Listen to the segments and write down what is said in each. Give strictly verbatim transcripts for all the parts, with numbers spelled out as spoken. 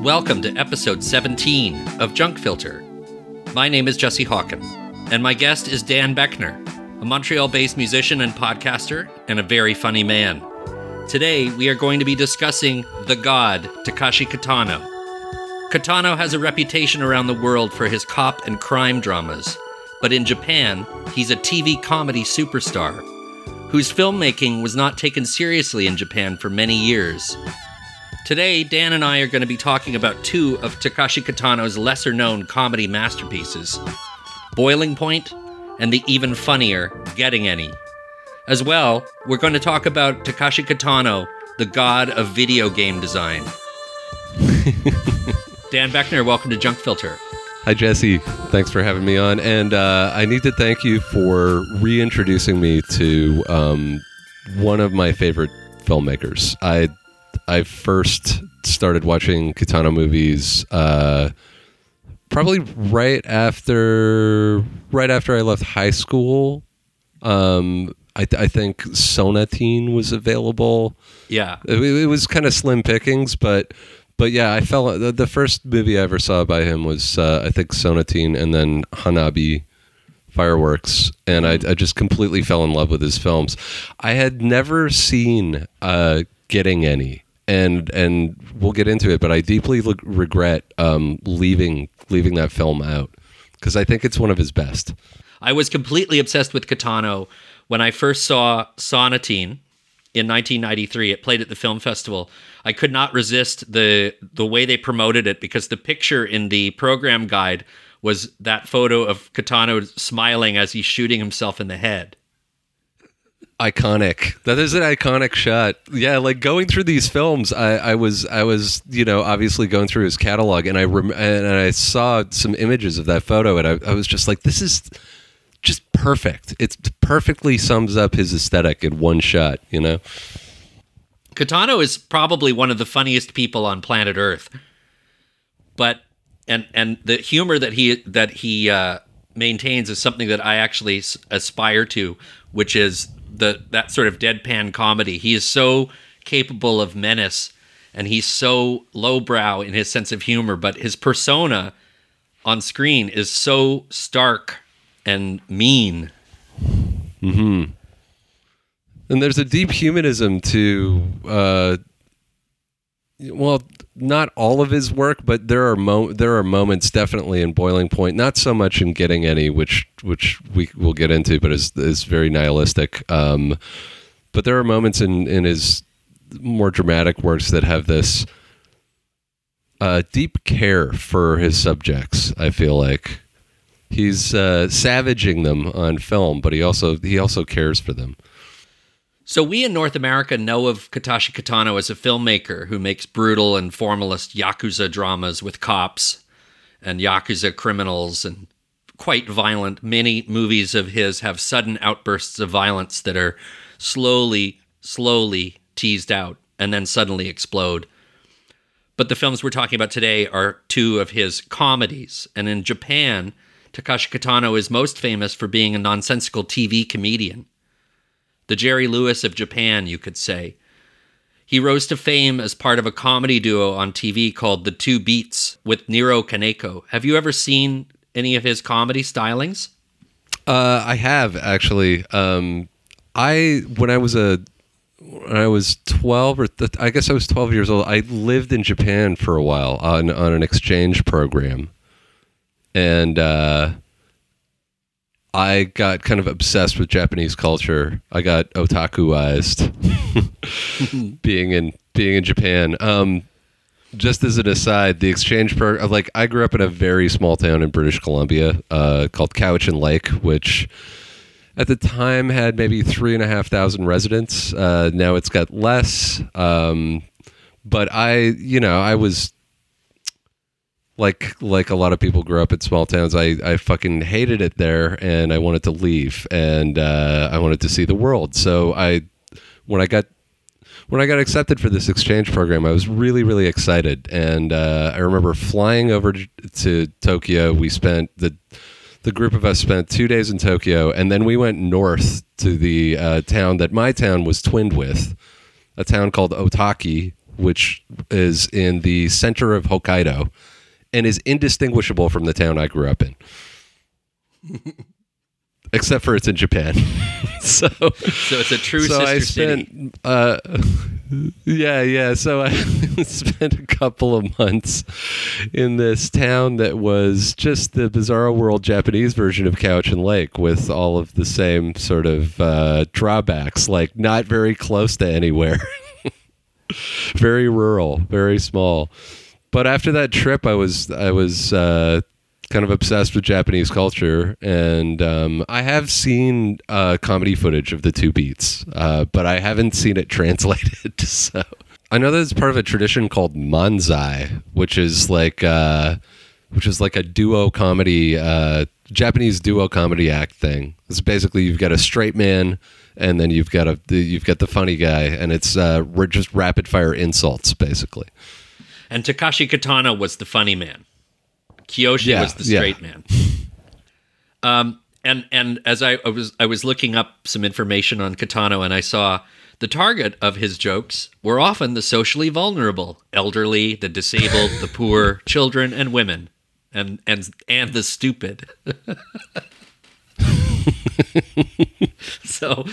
Welcome to episode seventeen of Junk Filter. My name is Jesse Hawken, and my guest is Dan Boeckner, a Montreal-based musician and podcaster, and a very funny man. Today, we are going to be discussing the god, Takashi Kitano. Kitano has a reputation around the world for his cop and crime dramas, but in Japan, he's a T V comedy superstar, whose filmmaking was not taken seriously in Japan for many years. Today, Dan and I are going to be talking about two of Takashi Kitano's lesser-known comedy masterpieces, Boiling Point and the even funnier Getting Any. As well, we're going to talk about Takashi Kitano, the god of video game design. Dan Boeckner, welcome to Junk Filter. Hi, Jesse. Thanks for having me on. And uh, I need to thank you for reintroducing me to um, one of my favorite filmmakers. I I first started watching Kitano movies uh, probably right after right after I left high school. Um, I, th- I think Sonatine was available. Yeah, it, it was kind of slim pickings, but but yeah, I fell. The, the first movie I ever saw by him was uh, I think Sonatine, and then Hanabi, Fireworks, and I, I just completely fell in love with his films. I had never seen uh, Getting Any. And and we'll get into it, but I deeply le- regret um, leaving leaving that film out because I think it's one of his best. I was completely obsessed with Kitano when I first saw Sonatine in nineteen ninety-three. It played at the film festival. I could not resist the the way they promoted it because the picture in the program guide was that photo of Kitano smiling as he's shooting himself in the head. Iconic. That is an iconic shot. Yeah, like going through these films, I, I was, I was, you know, obviously going through his catalog, and I rem- and I saw some images of that photo, and I, I was just like, this is just perfect. It perfectly sums up his aesthetic in one shot. You know, Kitano is probably one of the funniest people on planet Earth, but and and the humor that he that he uh, maintains is something that I actually s- aspire to, which is the that sort of deadpan comedy. He is so capable of menace, and he's so lowbrow in his sense of humor, but his persona on screen is so stark and mean. Mm-hmm. And there's a deep humanism to, uh, well, not all of his work, but there are mo- there are moments definitely in Boiling Point, not so much in Getting Any, which which we will get into, but is is very nihilistic. Um, but there are moments in, in his more dramatic works that have this uh, deep care for his subjects. I feel like he's uh, savaging them on film, but he also he also cares for them. So we in North America know of Takashi Kitano as a filmmaker who makes brutal and formalist Yakuza dramas with cops and Yakuza criminals and quite violent. Many movies of his have sudden outbursts of violence that are slowly, slowly teased out and then suddenly explode. But the films we're talking about today are two of his comedies. And in Japan, Takashi Kitano is most famous for being a nonsensical T V comedian. The Jerry Lewis of Japan, you could say. He rose to fame as part of a comedy duo on T V called The Two Beats with Niro Kaneko. Have you ever seen any of his comedy stylings? Uh, I have, actually. Um, I when I was a when I was twelve, or th- I guess I was twelve years old. I lived in Japan for a while on on an exchange program, and uh, I got kind of obsessed with Japanese culture. I got otakuized being in being in Japan. Um, just as an aside, the exchange program, like I grew up in a very small town in British Columbia uh, called Cowichan Lake, which at the time had maybe three and a half thousand residents. Uh, now it's got less. Um, but I, you know, I was like like a lot of people grew up in small towns. I, I fucking hated it there, and I wanted to leave, and uh, I wanted to see the world. So I, when I got when I got accepted for this exchange program, I was really really excited, and uh, I remember flying over to Tokyo. We spent the the group of us spent two days in Tokyo, and then we went north to the uh, town that my town was twinned with, a town called Otaki, which is in the center of Hokkaido and is indistinguishable from the town I grew up in. Except for it's in Japan. so, so it's a true so sister I spent, city. Uh, yeah, yeah. So I spent a couple of months in this town that was just the Bizarro World Japanese version of Cowichan Lake, with all of the same sort of uh, drawbacks, like not very close to anywhere. Very rural, very small. But after that trip, I was I was uh, kind of obsessed with Japanese culture, and um, I have seen uh, comedy footage of the two beats, uh, but I haven't seen it translated. So I know that it's part of a tradition called manzai, which is like uh, which is like a duo comedy, uh, Japanese duo comedy act thing. It's basically you've got a straight man, and then you've got a you've got the funny guy, and it's uh, we're just rapid fire insults basically. And Takashi Kitano was the funny man. Kiyoshi yeah, was the straight yeah. man. Um, and and as I, I was I was looking up some information on Kitano, and I saw the target of his jokes were often the socially vulnerable, elderly, the disabled, the poor, children, and women, and and and the stupid. So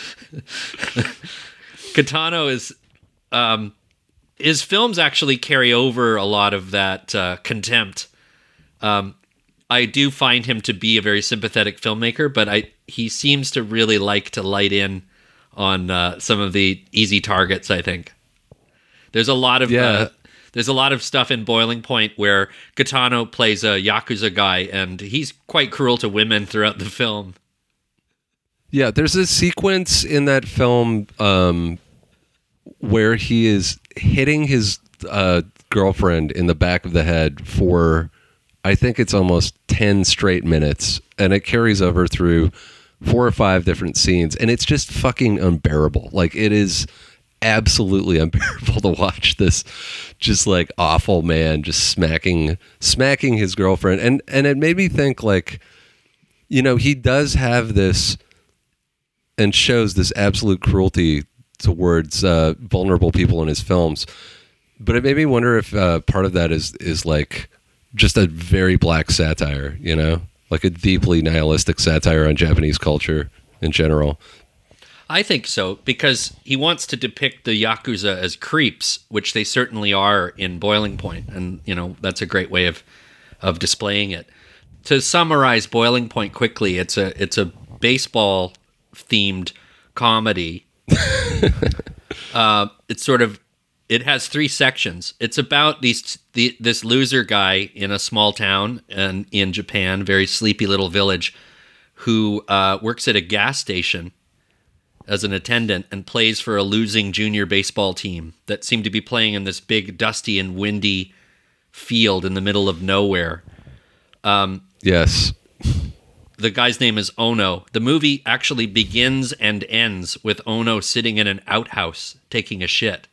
Kitano is um, his films actually carry over a lot of that uh, contempt. Um, I do find him to be a very sympathetic filmmaker, but I he seems to really like to light in on uh, some of the easy targets. I think there's a lot of yeah. uh, there's a lot of stuff in Boiling Point where Kitano plays a Yakuza guy, and he's quite cruel to women throughout the film. Yeah, there's a sequence in that film um, where he is hitting his uh, girlfriend in the back of the head for, I think it's almost ten straight minutes, and it carries over through four or five different scenes, and it's just fucking unbearable. Like, it is absolutely unbearable to watch this just like awful man just smacking smacking his girlfriend. And and it made me think, like, you know, he does have this and shows this absolute cruelty towards uh, vulnerable people in his films. But it made me wonder if uh, part of that is is like just a very black satire, you know, like a deeply nihilistic satire on Japanese culture in general. I think so, because he wants to depict the Yakuza as creeps, which they certainly are in Boiling Point, and you know that's a great way of of displaying it. To summarize Boiling Point quickly, it's a it's a baseball themed comedy. uh, it's sort of it has three sections. It's about these the, this loser guy in a small town and in Japan, very sleepy little village, who uh, works at a gas station as an attendant and plays for a losing junior baseball team that seemed to be playing in this big, dusty and windy field in the middle of nowhere. Um, yes. The guy's name is Ono. The movie actually begins and ends with Ono sitting in an outhouse taking a shit.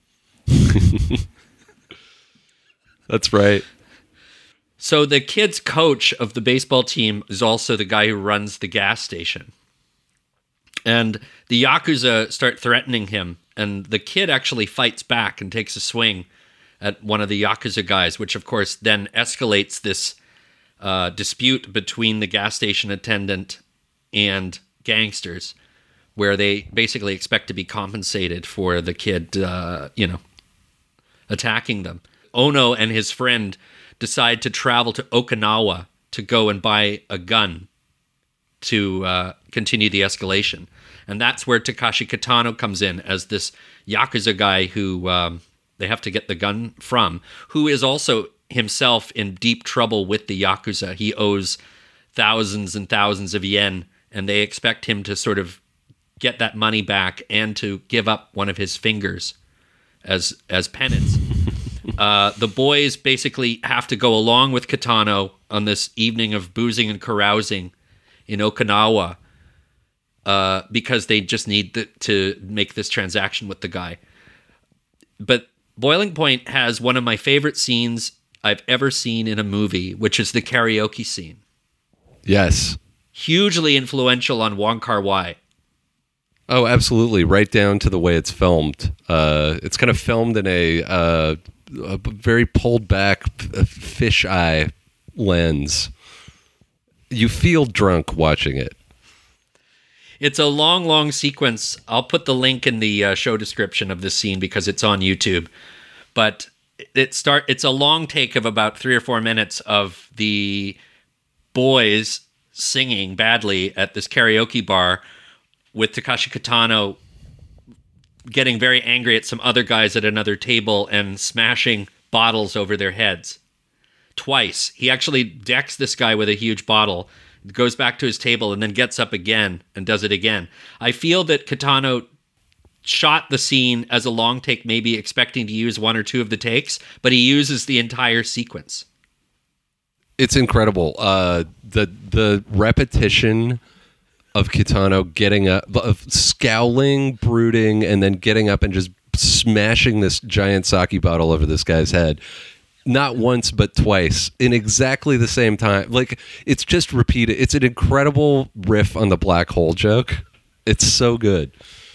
That's right. So the kid's coach of the baseball team is also the guy who runs the gas station. And the Yakuza start threatening him, and the kid actually fights back and takes a swing at one of the Yakuza guys, which of course then escalates this uh, dispute between the gas station attendant and gangsters, where they basically expect to be compensated for the kid, uh, you know, attacking them. Ono and his friend decide to travel to Okinawa to go and buy a gun to uh, continue the escalation. And that's where Takashi Kitano comes in as this Yakuza guy who um, they have to get the gun from, who is also himself in deep trouble with the Yakuza. He owes thousands and thousands of yen, and they expect him to sort of get that money back and to give up one of his fingers as as penance. uh, the boys basically have to go along with Kitano on this evening of boozing and carousing in Okinawa uh, because they just need the, to make this transaction with the guy. But Boiling Point has one of my favorite scenes I've ever seen in a movie, which is the karaoke scene. Yes. Hugely influential on Wong Kar-wai. Oh, absolutely. Right down to the way it's filmed. Uh, it's kind of filmed in a, uh, a very pulled back fisheye lens. You feel drunk watching it. It's a long, long sequence. I'll put the link in the uh, show description of this scene because it's on YouTube. But it start. It's a long take of about three or four minutes of the boys singing badly at this karaoke bar, with Takashi Kitano getting very angry at some other guys at another table and smashing bottles over their heads. Twice. He actually decks this guy with a huge bottle, goes back to his table, and then gets up again and does it again. I feel that Kitano shot the scene as a long take, maybe expecting to use one or two of the takes, but he uses the entire sequence. It's incredible. Uh, the the repetition of Kitano getting up, of scowling, brooding, and then getting up and just smashing this giant sake bottle over this guy's head. Not once, but twice in exactly the same time. Like, it's just repeated. It's an incredible riff on the black hole joke. It's so good.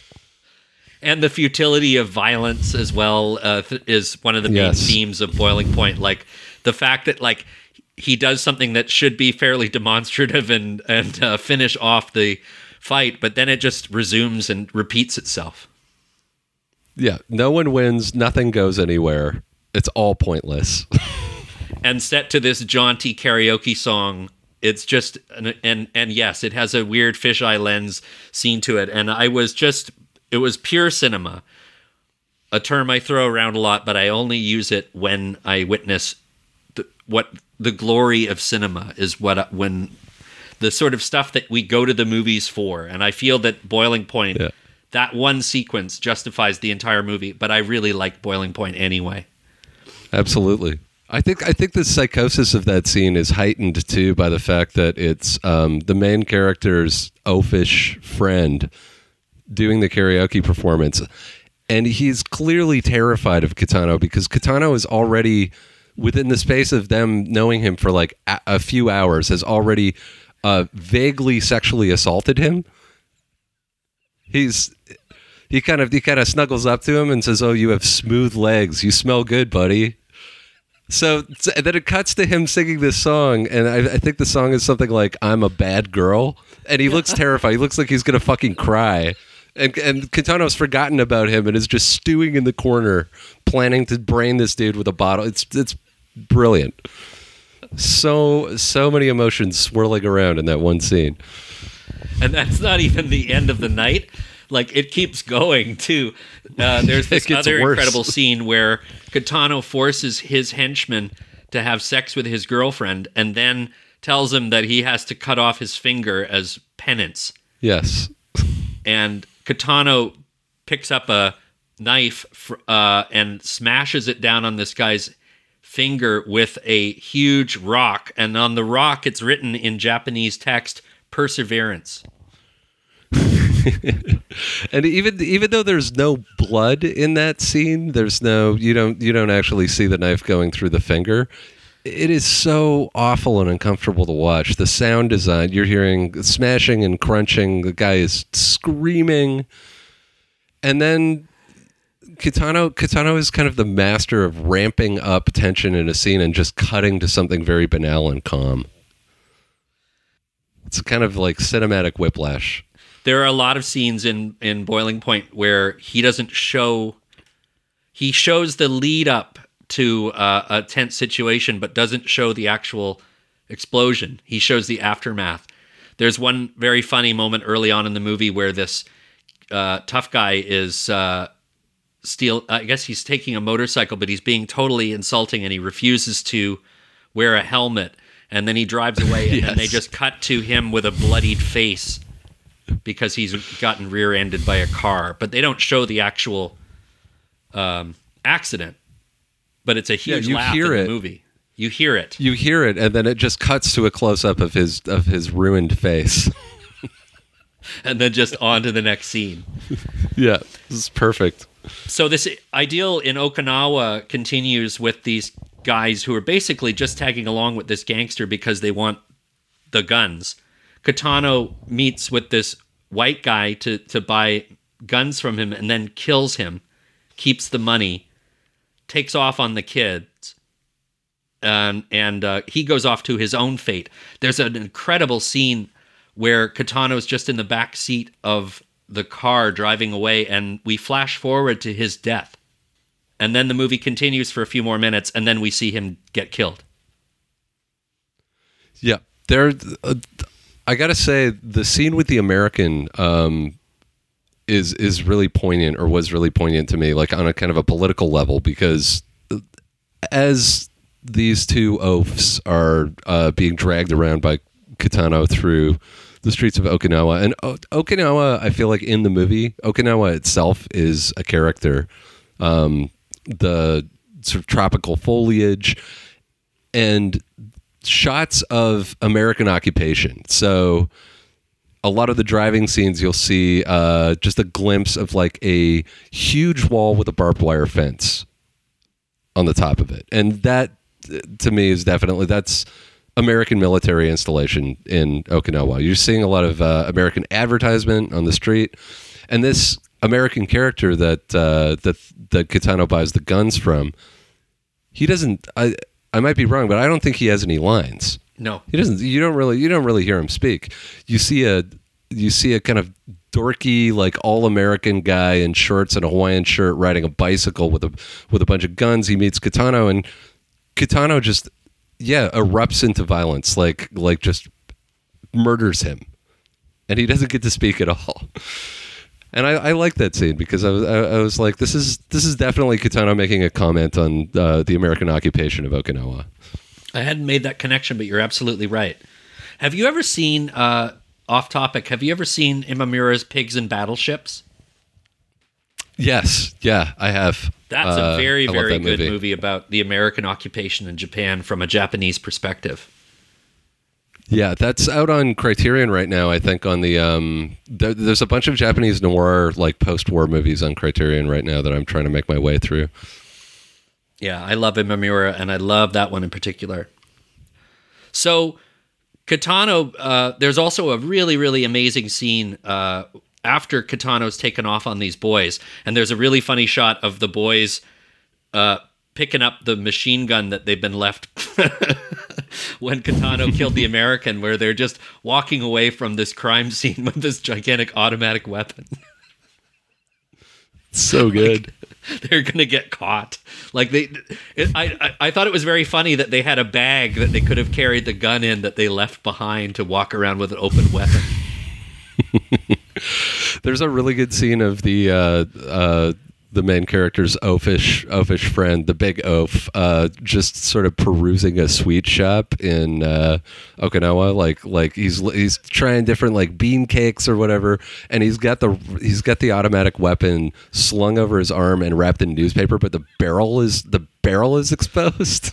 And the futility of violence as well uh, th- is one of the main yes. themes of Boiling Point. Like, the fact that, like, he does something that should be fairly demonstrative and, and uh, finish off the fight, but then it just resumes and repeats itself. Yeah, no one wins. Nothing goes anywhere. It's all pointless. And set to this jaunty karaoke song, it's just, and, and and yes, it has a weird fisheye lens scene to it. And I was just, it was pure cinema. A term I throw around a lot, but I only use it when I witness the, what the glory of cinema is, what when the sort of stuff that we go to the movies for. And I feel that Boiling Point, yeah. that one sequence justifies the entire movie, but I really like Boiling Point anyway. Absolutely. I think I think the psychosis of that scene is heightened too by the fact that it's um, the main character's oafish friend doing the karaoke performance, and he's clearly terrified of Kitano because Kitano is already, within the space of them knowing him for like a, a few hours, has already uh, vaguely sexually assaulted him. He's he kind of he kind of snuggles up to him and says, "Oh, you have smooth legs. You smell good, buddy." So, so then it cuts to him singing this song, and I, I think the song is something like "I'm a bad girl," and he looks terrified. He looks like he's gonna fucking cry. And and Kitano's forgotten about him and is just stewing in the corner, planning to brain this dude with a bottle. It's it's brilliant. So so many emotions swirling around in that one scene. And that's not even the end of the night. Like, it keeps going, too. Uh, there's this other worse. incredible scene where Kitano forces his henchman to have sex with his girlfriend and then tells him that he has to cut off his finger as penance. Yes. And Kitano picks up a knife uh, and smashes it down on this guy's finger with a huge rock. And on the rock, it's written in Japanese text, "Perseverance." And even even though there's no blood in that scene, there's no you don't you don't actually see the knife going through the finger. It is so awful and uncomfortable to watch. The sound design, you're hearing smashing and crunching. The guy is screaming, and then Kitano Kitano is kind of the master of ramping up tension in a scene and just cutting to something very banal and calm. It's kind of like cinematic whiplash. There are a lot of scenes in, in Boiling Point where he doesn't show... He shows the lead up to uh, a tense situation, but doesn't show the actual explosion. He shows the aftermath. There's one very funny moment early on in the movie where this uh, tough guy is... Uh, steal. I guess he's taking a motorcycle, but he's being totally insulting, and he refuses to wear a helmet. And then he drives away, and yes. then they just cut to him with a bloodied face because he's gotten rear-ended by a car. But they don't show the actual um, accident. But it's a huge yeah, laugh in the movie. You hear it. You hear it, and then it just cuts to a close-up of his of his ruined face. And then just on to the next scene. Yeah, this is perfect. So this ideal in Okinawa continues with these guys who are basically just tagging along with this gangster because they want the guns. Kitano meets with this white guy to, to buy guns from him and then kills him, keeps the money, takes off on the kids, um, and uh, he goes off to his own fate. There's an incredible scene where Kitano's just in the back seat of the car driving away, and we flash forward to his death. And then the movie continues for a few more minutes, and then we see him get killed. Yeah, there. Uh, I gotta say, the scene with the American um, is is really poignant, or was really poignant to me, like on a kind of a political level, because as these two oafs are uh, being dragged around by Kitano through the streets of Okinawa, and o- Okinawa, I feel like in the movie, Okinawa itself is a character. Um, the sort of tropical foliage and shots of American occupation. So a lot of the driving scenes, you'll see uh, just a glimpse of like a huge wall with a barbed wire fence on the top of it. And that, to me, is definitely, that's American military installation in Okinawa. You're seeing a lot of uh, American advertisement on the street. And this American character that uh, that that Kitano buys the guns from, he doesn't. I I might be wrong, but I don't think he has any lines. No, he doesn't. You don't really you don't really hear him speak. You see a you see a kind of dorky, like all American guy in shorts and a Hawaiian shirt riding a bicycle with a with a bunch of guns. He meets Kitano, and Kitano just yeah erupts into violence, like like just murders him, and he doesn't get to speak at all. And I, I like that scene because I was I, I was like, this is this is definitely Kitano making a comment on uh, the American occupation of Okinawa. I hadn't made that connection, but you're absolutely right. Have you ever seen, uh, off topic, have you ever seen Imamura's Pigs and Battleships? Yes, yeah, I have. That's uh, a very, very good movie. movie about the American occupation in Japan from a Japanese perspective. Yeah, that's out on Criterion right now. I think on the um, there, there's a bunch of Japanese noir like post-war movies on Criterion right now that I'm trying to make my way through. Yeah, I love Imamura, and I love that one in particular. So, Kitano, uh, there's also a really, really amazing scene uh, after Kitano's taken off on these boys, and there's a really funny shot of the boys uh, picking up the machine gun that they've been left when Kitano killed the American, where they're just walking away from this crime scene with this gigantic automatic weapon. So good. Like, they're gonna get caught. Like they, it, I, I, I thought it was very funny that they had a bag that they could have carried the gun in that they left behind to walk around with an open weapon. There's a really good scene of the uh, uh, the main character's oafish oafish friend, the big oaf, uh, just sort of perusing a sweet shop in uh, Okinawa. Like like he's he's trying different like bean cakes or whatever, and he's got the he's got the automatic weapon slung over his arm and wrapped in newspaper, but the barrel is the barrel is exposed.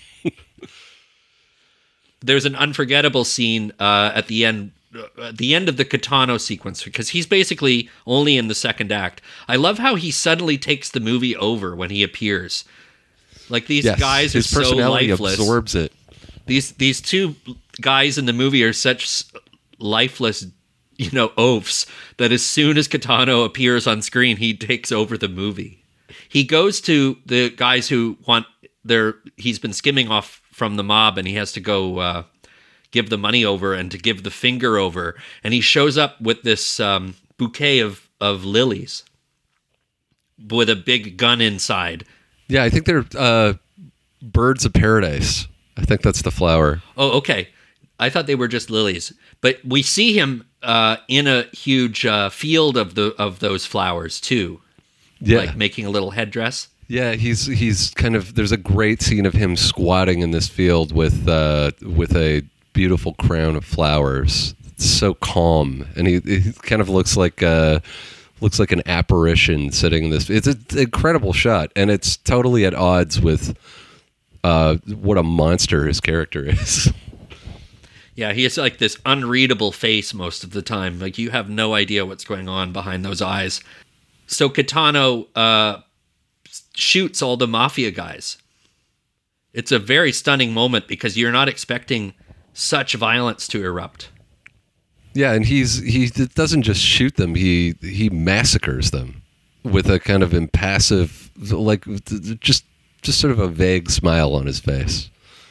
There's an unforgettable scene uh, at the end. At the end of the Kitano sequence, because he's basically only in the second act. I love how he suddenly takes the movie over when he appears. Like these yes, guys are his so personality lifeless. Absorbs it. These these two guys in the movie are such lifeless, you know, oafs that as soon as Kitano appears on screen, he takes over the movie. He goes to the guys who want their. He's been skimming off from the mob, and he has to go. Uh, give the money over and to give the finger over. And he shows up with this um, bouquet of, of lilies with a big gun inside. Yeah, I think they're uh, birds of paradise. I think that's the flower. Oh, okay. I thought they were just lilies. But we see him uh, in a huge uh, field of the of those flowers too. Yeah. Like making a little headdress. Yeah, he's he's kind of, there's a great scene of him squatting in this field with uh, with a beautiful crown of flowers. It's so calm, and he, he kind of looks like uh looks like an apparition sitting in this. It's an incredible shot, and it's totally at odds with uh what a monster his character is. Yeah, he has like this unreadable face most of the time. Like you have no idea what's going on behind those eyes. So Kitano uh shoots all the mafia guys. It's a very stunning moment because you're not expecting such violence to erupt. Yeah, and he's he doesn't just shoot them; he he massacres them with a kind of impassive, like just just sort of a vague smile on his face.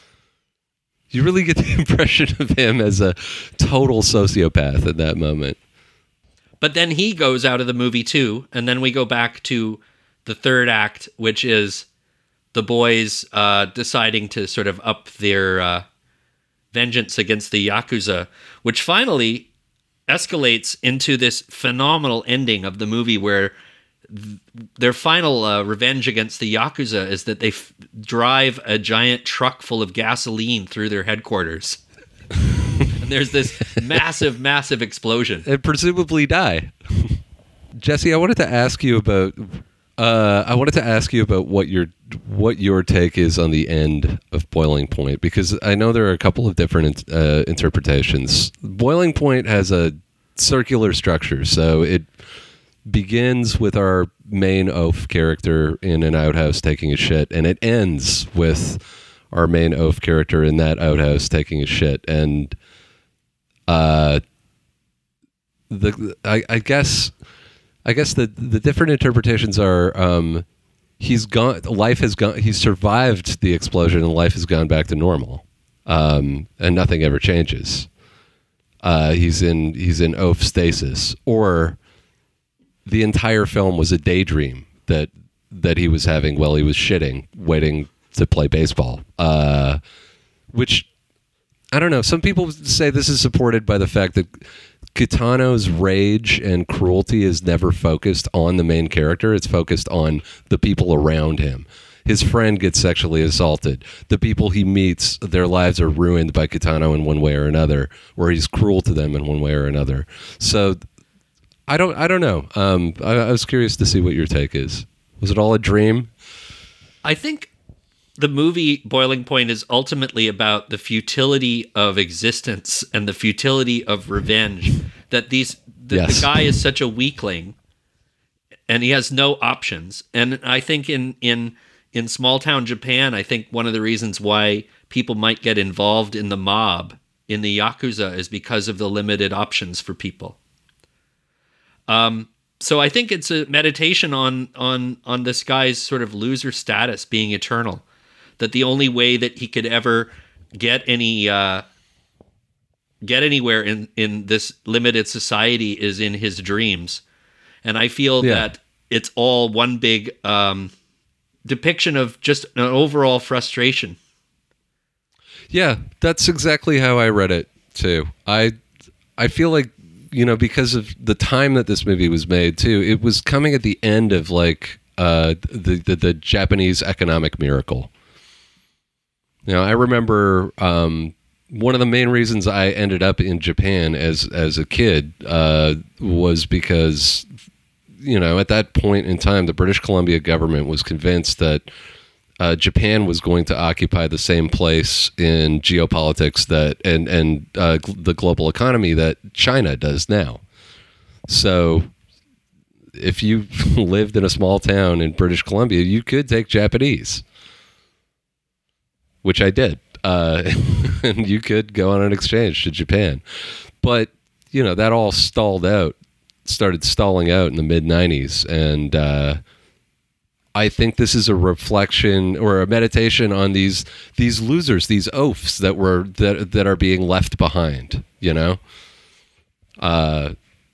You really get the impression of him as a total sociopath in that moment. But then he goes out of the movie too, and then we go back to the third act, which is the boys uh, deciding to sort of up their uh, vengeance against the Yakuza, which finally escalates into this phenomenal ending of the movie where th- their final uh, revenge against the Yakuza is that they f- drive a giant truck full of gasoline through their headquarters. And there's this massive, massive explosion. And presumably die. Jesse, I wanted to ask you about uh, I wanted to ask you about what your what your take is on the end of Boiling Point, because I know there are a couple of different uh, interpretations. Boiling Point has a circular structure, so it begins with our main oaf character in an outhouse taking a shit, and it ends with our main oaf character in that outhouse taking a shit. And uh, the I, I guess I guess the the different interpretations are um, he's gone. Life has gone. He's survived the explosion, and life has gone back to normal, um, and nothing ever changes. Uh, he's in he's in oaf stasis, or the entire film was a daydream that that he was having while he was shitting, waiting to play baseball. Uh, which I don't know. Some people say this is supported by the fact that Kitano's rage and cruelty is never focused on the main character. It's focused on the people around him. His friend gets sexually assaulted. The people he meets, their lives are ruined by Kitano in one way or another, or he's cruel to them in one way or another. So I don't I don't know. Um, I, I was curious to see what your take is. Was it all a dream? I think the movie Boiling Point is ultimately about the futility of existence and the futility of revenge. That these the, yes. the guy is such a weakling, and he has no options. And I think in in in small town Japan, I think one of the reasons why people might get involved in the mob in the Yakuza is because of the limited options for people. Um. So I think it's a meditation on on on this guy's sort of loser status being eternal. That the only way that he could ever get any uh, get anywhere in, in this limited society is in his dreams, and I feel yeah. that it's all one big um, depiction of just an overall frustration. Yeah, that's exactly how I read it too. I I feel like, you know, because of the time that this movie was made too, it was coming at the end of like uh, the, the the Japanese economic miracle. You know, I remember um, one of the main reasons I ended up in Japan as as a kid uh, was because, you know, at that point in time, the British Columbia government was convinced that uh, Japan was going to occupy the same place in geopolitics that and and uh, gl- the global economy that China does now. So, if you lived in a small town in British Columbia, you could take Japanese. Which I did, uh, and you could go on an exchange to Japan. But, you know, that all stalled out, started stalling out in the mid nineties. And uh, I think this is a reflection or a meditation on these these losers, these oafs that were that that are being left behind, you know? Uh,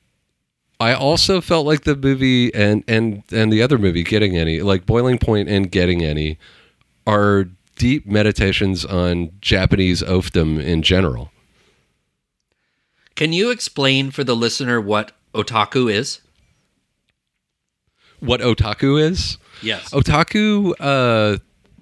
I also felt like the movie and, and, and the other movie, Getting Any, like Boiling Point and Getting Any, are deep meditations on Japanese oafdom in general. Can you explain for the listener what otaku is? What otaku is? Yes. Otaku, uh,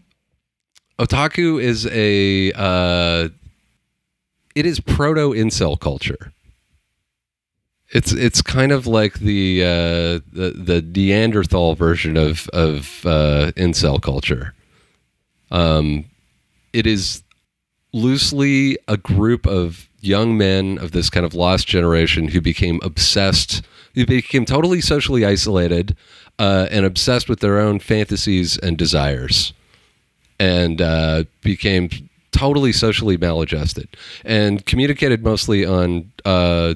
otaku is a, uh, it is proto-incel culture. It's it's kind of like the uh, the, the Neanderthal version of, of uh, incel culture. Um, it is loosely a group of young men of this kind of lost generation who became obsessed, who became totally socially isolated uh, and obsessed with their own fantasies and desires, and uh, became totally socially maladjusted and communicated mostly on uh,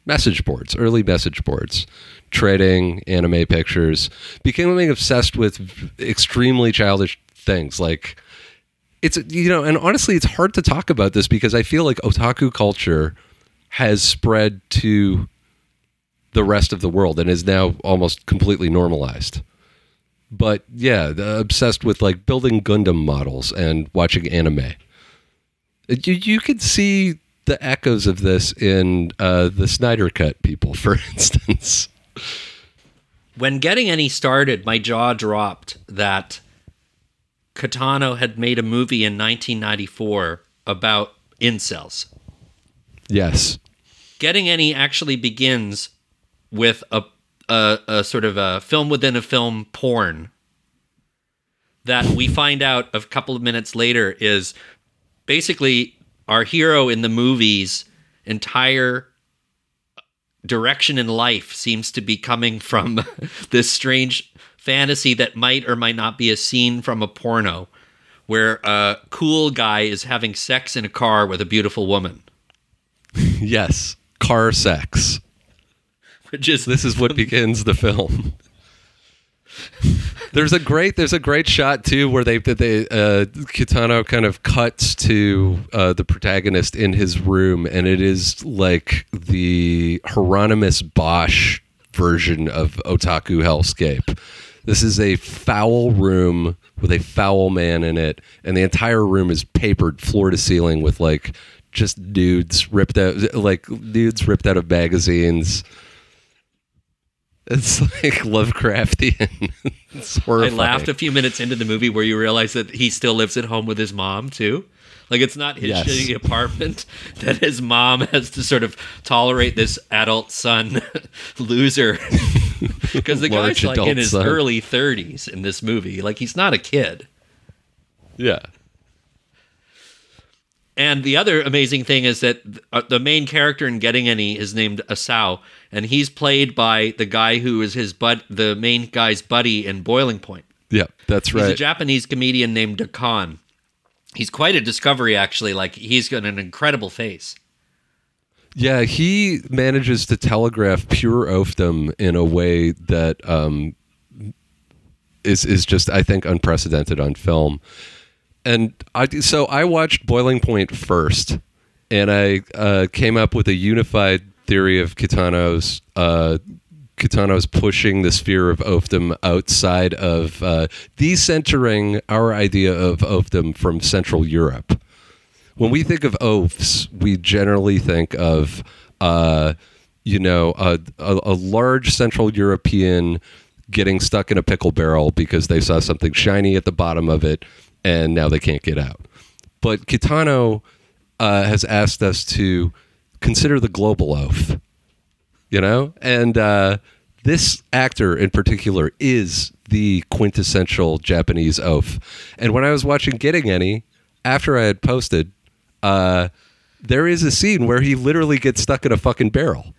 message boards, early message boards, trading anime pictures, becoming obsessed with extremely childish things. Like, it's, you know, and honestly, it's hard to talk about this because I feel like otaku culture has spread to the rest of the world and is now almost completely normalized. But yeah, the, obsessed with like building Gundam models and watching anime. You, you could see the echoes of this in uh, the Snyder Cut people, for instance. When Getting Any started, my jaw dropped that Kitano had made a movie in nineteen ninety-four about incels. Yes. Getting Any actually begins with a, a, a sort of a film within a film porn that we find out a couple of minutes later is basically our hero in the movie's entire direction in life seems to be coming from this strange fantasy that might or might not be a scene from a porno where a cool guy is having sex in a car with a beautiful woman. Yes. Car sex. Which is this is what begins the film. There's a great there's a great shot too where they they uh, Kitano kind of cuts to uh, the protagonist in his room, and it is like the Hieronymus Bosch version of otaku hellscape. This is a foul room with a foul man in it, and the entire room is papered floor to ceiling with like just dudes ripped out, like dudes ripped out of magazines. It's like Lovecraftian. It's horrifying. I laughed a few minutes into the movie where you realize that he still lives at home with his mom too. Like, it's not his Yes. shitty apartment that his mom has to sort of tolerate this adult son loser. Because the Large guy's like adult in his son. early thirties in this movie. Like, he's not a kid. Yeah. And the other amazing thing is that uh, the main character in Getting Any is named Asao, and he's played by the guy who is his bud, the main guy's buddy in Boiling Point. Yeah, that's right. He's a Japanese comedian named Dakan. He's quite a discovery, actually. Like, he's got an incredible face. Yeah, he manages to telegraph pure oafdom in a way that um, is is just, I think, unprecedented on film. And I, so I watched Boiling Point first, and I uh, came up with a unified theory of Kitano's uh, Kitano's pushing the sphere of oafdom outside of uh, decentering our idea of oafdom from Central Europe. When we think of oafs, we generally think of uh, you know a, a, a large Central European getting stuck in a pickle barrel because they saw something shiny at the bottom of it, and now they can't get out. But Kitano uh, has asked us to consider the global oaf, you know? And uh, this actor in particular is the quintessential Japanese oaf. And when I was watching Getting Any, after I had posted, uh, there is a scene where he literally gets stuck in a fucking barrel.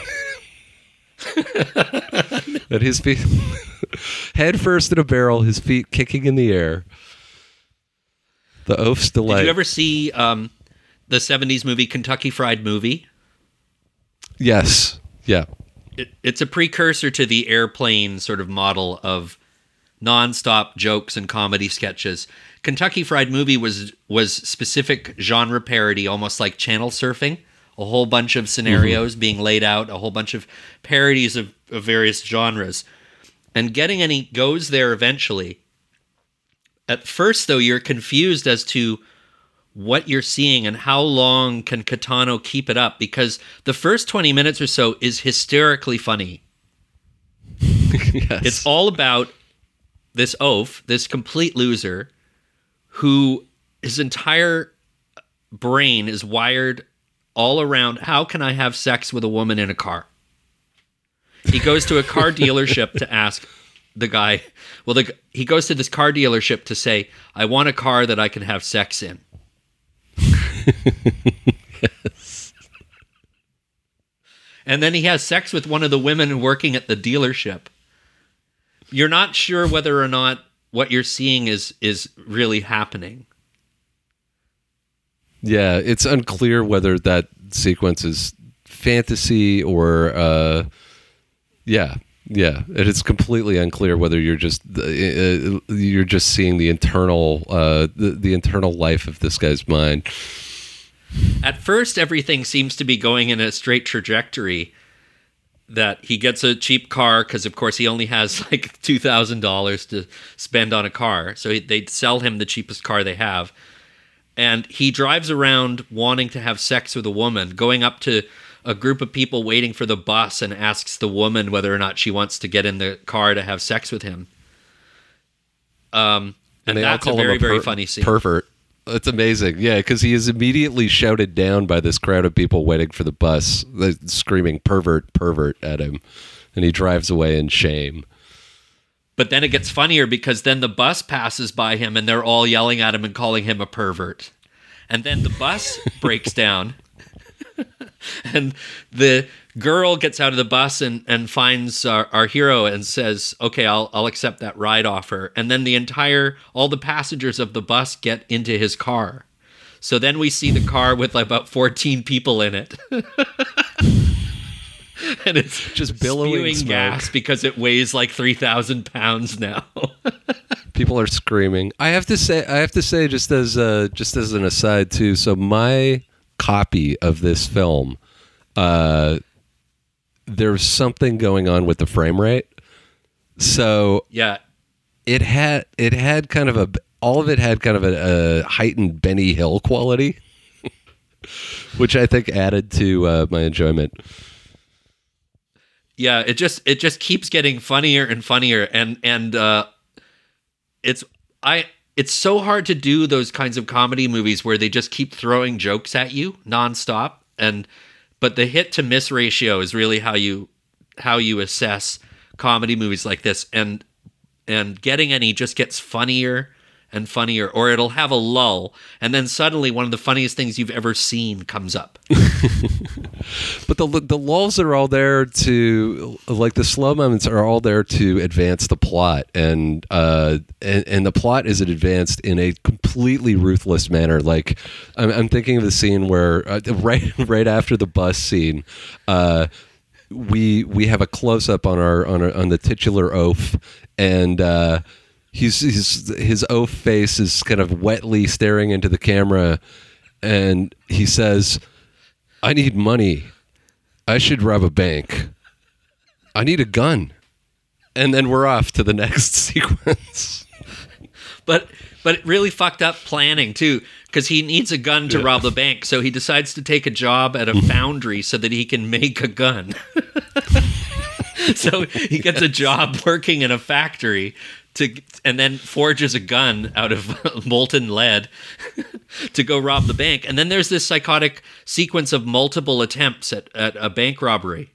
And his feet, head first in a barrel, his feet kicking in the air. The oaf's delight. Did you ever see um, the seventies movie Kentucky Fried Movie? Yes. Yeah. It, it's a precursor to the Airplane sort of model of nonstop jokes and comedy sketches. Kentucky Fried Movie was was specific genre parody, almost like channel surfing. A whole bunch of scenarios mm-hmm. being laid out, a whole bunch of parodies of, of various genres. And Getting Any goes there eventually. At first, though, you're confused as to what you're seeing and how long can Kitano keep it up, because the first twenty minutes or so is hysterically funny. Yes. It's all about this oaf, this complete loser, who his entire brain is wired all around, how can I have sex with a woman in a car? He goes to a car dealership to ask the guy, well, the, he goes to this car dealership to say, I want a car that I can have sex in. Yes. And then he has sex with one of the women working at the dealership. You're not sure whether or not what you're seeing is is really happening. Yeah, it's unclear whether that sequence is fantasy or uh, yeah, yeah. And it's completely unclear whether you're just uh, you're just seeing the internal uh, the, the internal life of this guy's mind. At first, everything seems to be going in a straight trajectory. That he gets a cheap car because, of course, he only has like two thousand dollars to spend on a car. So he, they sell him the cheapest car they have. And he drives around wanting to have sex with a woman, going up to a group of people waiting for the bus and asks the woman whether or not she wants to get in the car to have sex with him. Um, and, and that's a very, a per- very funny scene. Pervert. It's amazing. Yeah, because he is immediately shouted down by this crowd of people waiting for the bus, screaming pervert, pervert at him. And he drives away in shame. But then it gets funnier because then the bus passes by him and they're all yelling at him and calling him a pervert. And then the bus breaks down. And the girl gets out of the bus and, and finds our, our hero and says, okay, I'll I'll accept that ride offer. And then the entire, all the passengers of the bus get into his car. So then we see the car with like about fourteen people in it. And it's just billowing spewing smoke. Gas because it weighs like three thousand pounds now. People are screaming. I have to say, I have to say just as a, just as an aside too, so my copy of this film, uh, there's something going on with the frame rate. So yeah, it had it had kind of a all of it had kind of a, a heightened Benny Hill quality, which I think added to uh, my enjoyment. Yeah, it just it just keeps getting funnier and funnier, and and uh, it's I. It's so hard to do those kinds of comedy movies where they just keep throwing jokes at you nonstop. And but the hit to miss ratio is really how you how you assess comedy movies like this. And and Getting Any just gets funnier and funnier, or it'll have a lull, and then suddenly one of the funniest things you've ever seen comes up. But the the lulls are all there to, like, the slow moments are all there to advance the plot, and uh, and, and the plot is advanced in a completely ruthless manner. Like, I'm, I'm thinking of the scene where uh, right right after the bus scene, uh, we we have a close up on our on our, on the titular oaf, and uh, he's, he's his oaf face is kind of wetly staring into the camera, and he says, I need money. I should rob a bank. I need a gun. And then we're off to the next sequence. But but really fucked up planning, too, because he needs a gun to yeah. rob the bank, so he decides to take a job at a foundry so that he can make a gun. So he gets a job working in a factory to, and then forges a gun out of molten lead to go rob the bank. And then there's this psychotic sequence of multiple attempts at, at a bank robbery.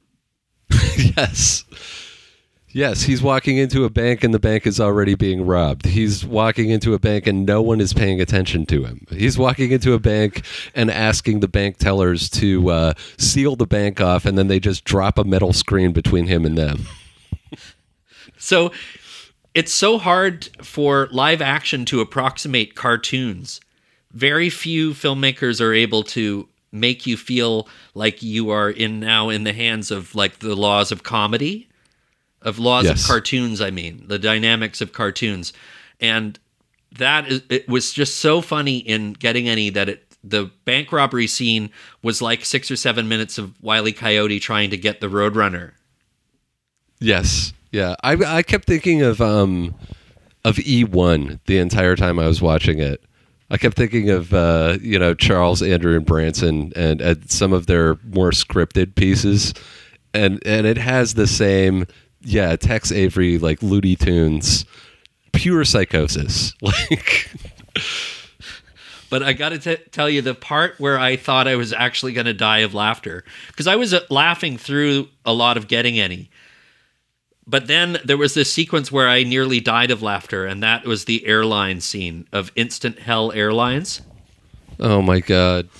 Yes. Yes, he's walking into a bank and the bank is already being robbed. He's walking into a bank and no one is paying attention to him. He's walking into a bank and asking the bank tellers to uh, seal the bank off, and then they just drop a metal screen between him and them. So it's so hard for live action to approximate cartoons. Very few filmmakers are able to make you feel like you are in now in the hands of like the laws of comedy. Of laws yes. of cartoons, I mean, the dynamics of cartoons. And that is, it was just so funny in Getting Any that it, the bank robbery scene was like six or seven minutes of Wile E. Coyote trying to get the Roadrunner. Yes. Yeah. I I kept thinking of um of E one the entire time I was watching it. I kept thinking of, uh, you know, Charles, Andrew, and Branson and, and some of their more scripted pieces. And, and it has the same... Yeah, Tex Avery, like Looney Tunes, pure psychosis. Like, but I got to tell you, the part where I thought I was actually going to die of laughter, because I was uh, laughing through a lot of Getting Any, but then there was this sequence where I nearly died of laughter, and that was the airline scene of Instant Hell Airlines. Oh my god!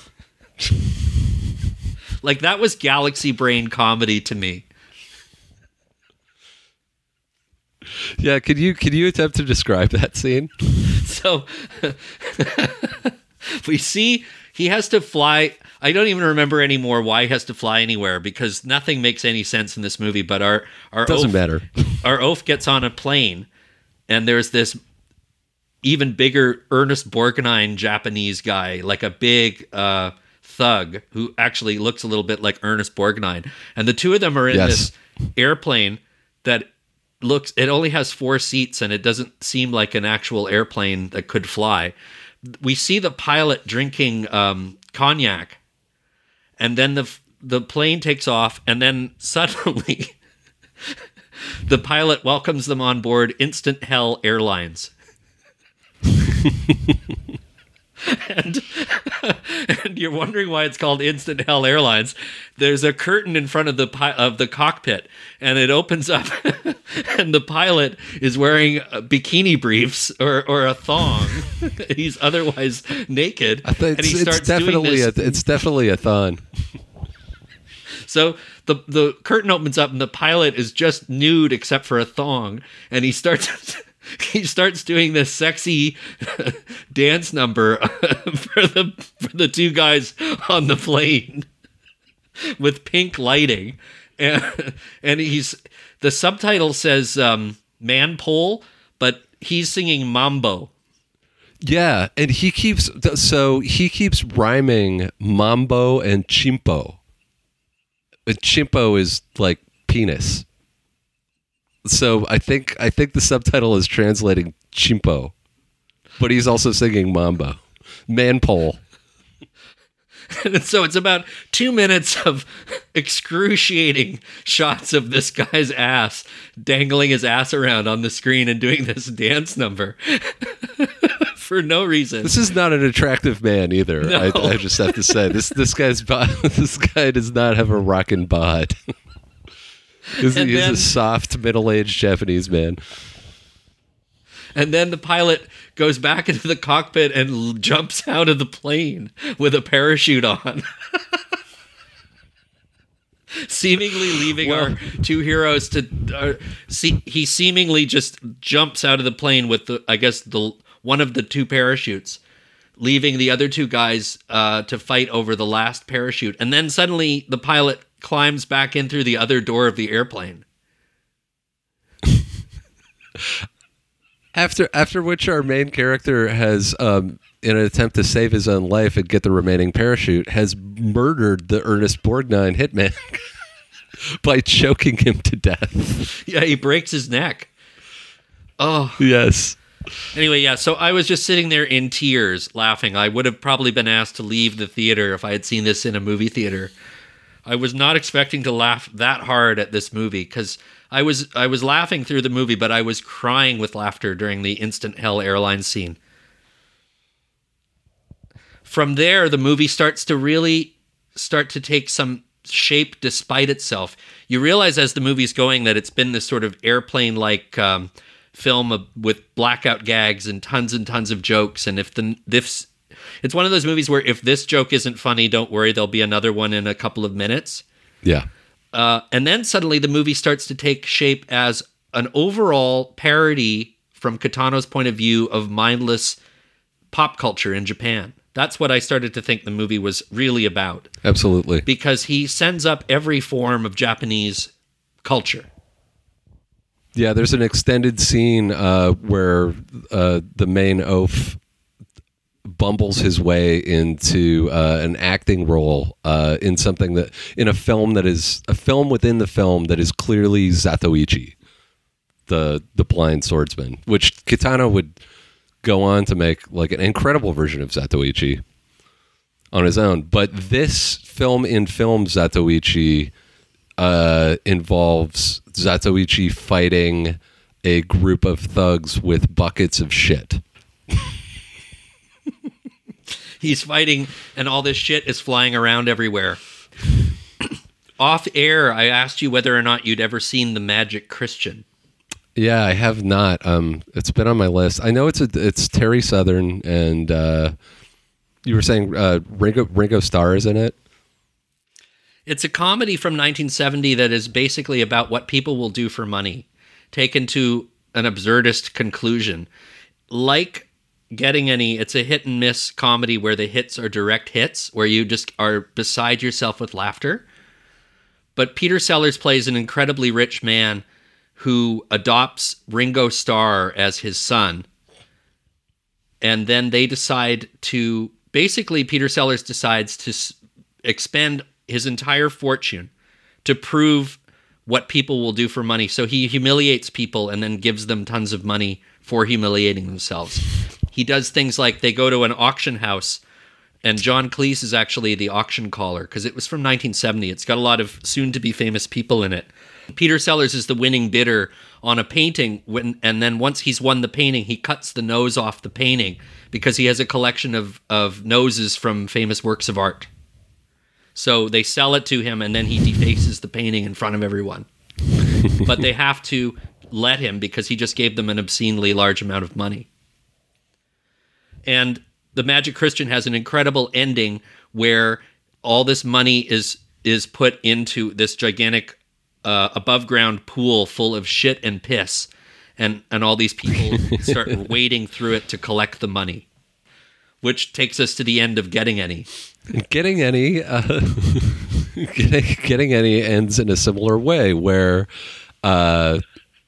Like, that was Galaxy Brain comedy to me. Yeah, could you could you attempt to describe that scene? So we see he has to fly. I don't even remember anymore why he has to fly anywhere, because nothing makes any sense in this movie. But our our Doesn't oaf, matter. Our oaf gets on a plane, and there's this even bigger Ernest Borgnine Japanese guy, like a big uh, thug who actually looks a little bit like Ernest Borgnine. And the two of them are in Yes. this airplane that looks, it only has four seats and it doesn't seem like an actual airplane that could fly. We see the pilot drinking um, cognac, and then the the plane takes off, and then suddenly the pilot welcomes them on board Instant Hell Airlines. and, and you're wondering why it's called Instant Hell Airlines. There's a curtain in front of the pi- of the cockpit, and it opens up, and the pilot is wearing a bikini briefs or, or a thong. He's otherwise naked, I think and he it's, starts it's definitely doing a, this. it's definitely a thon. So the the curtain opens up, and the pilot is just nude except for a thong, and he starts he starts doing this sexy dance number for the for the two guys on the plane with pink lighting, and and he's the subtitle says um, "man pole," but he's singing mambo. Yeah, and he keeps so he keeps rhyming mambo and chimpo. A chimpo is like penis. So I think I think the subtitle is translating chimpo, but he's also singing mambo, man pole. And so it's about two minutes of excruciating shots of this guy's ass dangling his ass around on the screen and doing this dance number for no reason. This is not an attractive man either. No. I, I just have to say this this guy's bod, this guy does not have a rockin' bod. He's, And he's then- a soft middle-aged Japanese man. And then the pilot goes back into the cockpit and l- jumps out of the plane with a parachute on. Seemingly leaving Well- our two heroes to uh, see, he seemingly just jumps out of the plane with the, I guess the one of the two parachutes, leaving the other two guys uh, to fight over the last parachute. And then suddenly the pilot climbs back in through the other door of the airplane. After after which our main character has, um, in an attempt to save his own life and get the remaining parachute, has murdered the Ernest Borgnine hitman by choking him to death. Yeah, he breaks his neck. Oh. Yes. Anyway, yeah, so I was just sitting there in tears laughing. I would have probably been asked to leave the theater if I had seen this in a movie theater. I was not expecting to laugh that hard at this movie because I was I was laughing through the movie, but I was crying with laughter during the Instant Hell Airlines scene. From there, the movie starts to really start to take some shape despite itself. You realize as the movie's going that it's been this sort of airplane-like um, film of, with blackout gags and tons and tons of jokes. And if the this, it's one of those movies where if this joke isn't funny, don't worry, there'll be another one in a couple of minutes. Yeah. Uh, and then suddenly the movie starts to take shape as an overall parody from Kitano's point of view of mindless pop culture in Japan. That's what I started to think the movie was really about, Absolutely. because he sends up every form of Japanese culture. Yeah, there's an extended scene uh, where uh, the main oaf bumbles his way into uh, an acting role uh, in something that in a film that is a film within the film that is clearly Zatoichi, the the blind swordsman, which Kitano would go on to make like an incredible version of Zatoichi on his own. But this film in film Zatoichi uh, involves Zatoichi fighting a group of thugs with buckets of shit. He's fighting, and all this shit is flying around everywhere. Off air, I asked you whether or not you'd ever seen The Magic Christian. Yeah, I have not. Um, it's been on my list. I know it's a, it's Terry Southern, and uh, you were saying uh, Ringo Ringo Starr is in it. It's a comedy from nineteen seventy that is basically about what people will do for money, taken to an absurdist conclusion. Like Getting Any, it's a hit and miss comedy where the hits are direct hits, where you just are beside yourself with laughter. But Peter Sellers plays an incredibly rich man who adopts Ringo Starr as his son. And then they decide to, basically Peter Sellers decides to s- expend his entire fortune to prove what people will do for money. So he humiliates people and then gives them tons of money for humiliating themselves. He does things like they go to an auction house, and John Cleese is actually the auction caller because it was from nineteen seventy. It's got a lot of soon-to-be famous people in it. Peter Sellers is the winning bidder on a painting, when, and then once he's won the painting, he cuts the nose off the painting because he has a collection of, of noses from famous works of art. So they sell it to him, and then he defaces the painting in front of everyone. But they have to let him because he just gave them an obscenely large amount of money. And The Magic Christian has an incredible ending where all this money is is put into this gigantic uh, above-ground pool full of shit and piss, and, and all these people start wading through it to collect the money, which takes us to the end of Getting Any. Getting Any, uh, getting, getting Any ends in a similar way where, uh,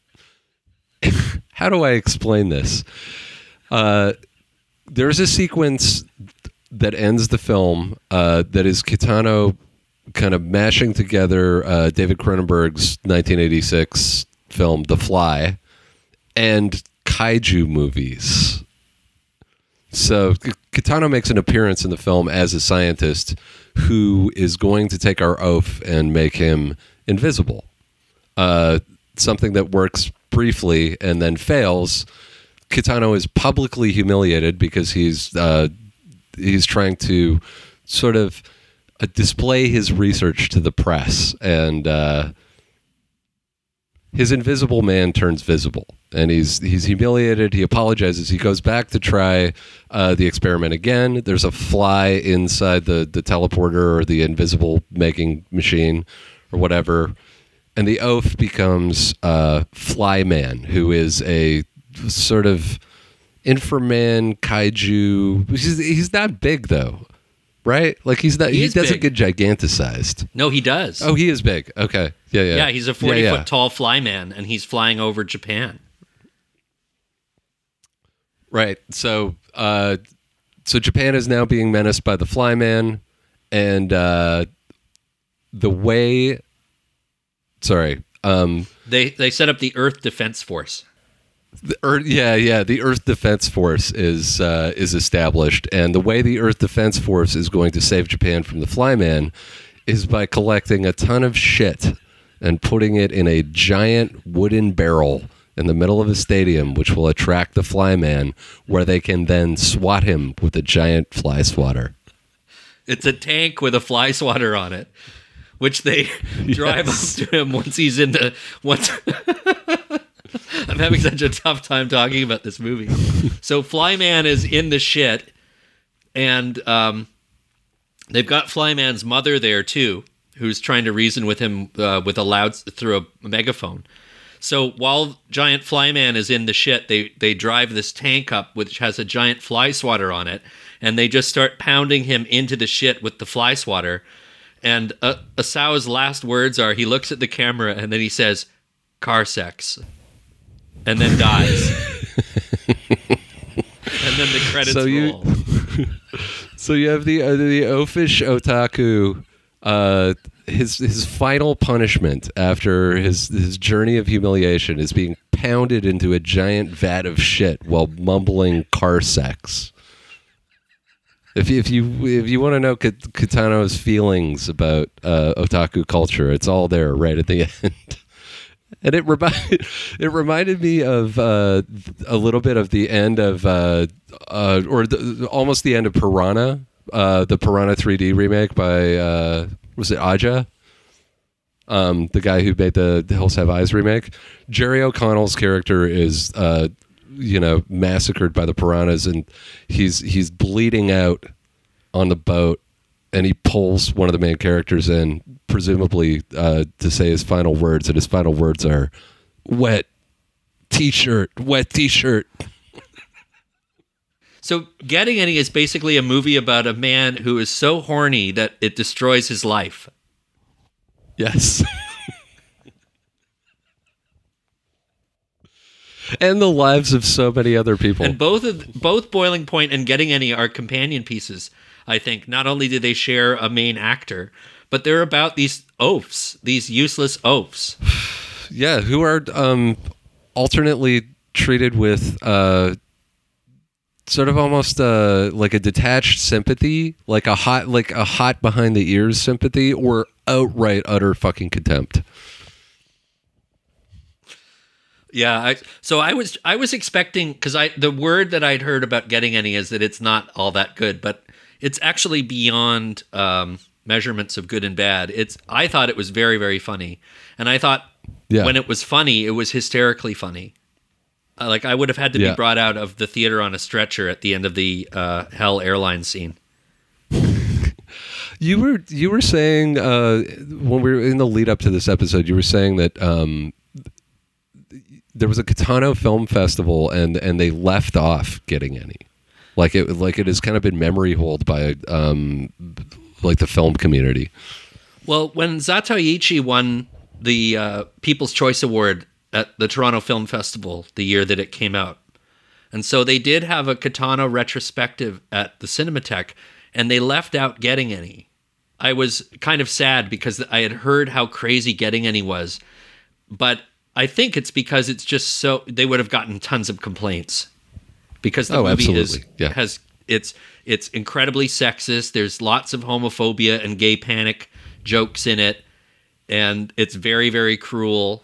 how do I explain this? Uh, there's a sequence that ends the film uh, that is Kitano kind of mashing together uh, David Cronenberg's nineteen eighty-six film The Fly and kaiju movies. So Kitano makes an appearance in the film as a scientist who is going to take our oath and make him invisible. Uh, something that works briefly and then fails. Kitano is publicly humiliated because he's uh, he's trying to sort of uh, display his research to the press, and uh, his invisible man turns visible. And he's he's humiliated. He apologizes. He goes back to try uh, the experiment again. There's a fly inside the, the teleporter or the invisible making machine or whatever. And the oaf becomes uh, Flyman, who is a sort of Inframan kaiju. He's, he's not big, though, right? Like he's not. He, he doesn't big. get giganticized. No, he does. Oh, he is big. Okay. Yeah, yeah. Yeah, he's a forty-foot yeah, yeah. tall Flyman, and he's flying over Japan. Right. So, uh, so Japan is now being menaced by the Flyman, and uh, the way. Sorry. Um, they they set up the Earth Defense Force. The Earth, yeah, yeah. The Earth Defense Force is uh, is established, and the way the Earth Defense Force is going to save Japan from the Flyman is by collecting a ton of shit and putting it in a giant wooden barrel in the middle of a stadium, which will attract the Flyman, where they can then swat him with a giant fly swatter. It's a tank with a fly swatter on it, which they drive yes. up to him once he's in the... Once I'm having such a tough time talking about this movie. So Flyman is in the shit, and um, they've got Flyman's mother there, too, who's trying to reason with him uh, with a loud through a megaphone. So while Giant Flyman is in the shit, they, they drive this tank up, which has a giant fly swatter on it, and they just start pounding him into the shit with the fly swatter. And uh, Asao's last words are, he looks at the camera, and then he says, "Car sex," and then dies. And then the credits so you, roll. So you have the uh, the oafish otaku. Uh, his his final punishment after his his journey of humiliation is being pounded into a giant vat of shit while mumbling "car sex." If you, if you if you want to know Kitano's feelings about uh, otaku culture, it's all there right at the end. And it reminded it reminded me of uh, a little bit of the end of uh, uh, or the, almost the end of Piranha, uh, the Piranha three D remake by uh, was it Aja, um, the guy who made the Hills Have Eyes remake. Jerry O'Connell's character is uh, you know massacred by the piranhas, and he's he's bleeding out on the boat, and he pulls one of the main characters in, presumably uh, to say his final words, and his final words are, "Wet t-shirt, wet t-shirt." So Getting Any is basically a movie about a man who is so horny that it destroys his life. Yes. And the lives of so many other people. And both of both Boiling Point and Getting Any are companion pieces, I think. Not only do they share a main actor, but they're about these oafs, these useless oafs. Yeah, who are um, alternately treated with uh, sort of almost uh, like a detached sympathy, like a hot, like a hot behind the ears sympathy, or outright utter fucking contempt. Yeah, I, so I was I was expecting, because I the word that I'd heard about Getting Any is that it's not all that good, but it's actually beyond um, measurements of good and bad. It's I thought it was very, very funny, and I thought yeah. when it was funny, it was hysterically funny. Uh, like I would have had to yeah. be brought out of the theater on a stretcher at the end of the uh, Hell Airlines scene. You were you were saying uh, when we were in the lead up to this episode, you were saying that. Um, There was a Catano Film Festival, and and they left off Getting Any, like it like it has kind of been memory holed by um, like the film community. Well, when Zatoichi won the uh, People's Choice Award at the Toronto Film Festival the year that it came out, and so they did have a Catano retrospective at the Cinematheque, and they left out Getting Any. I was kind of sad because I had heard how crazy Getting Any was, but I think it's because it's just so they would have gotten tons of complaints because the oh, movie absolutely. is yeah. has it's it's incredibly sexist. There's lots of homophobia and gay panic jokes in it, and it's very, very cruel.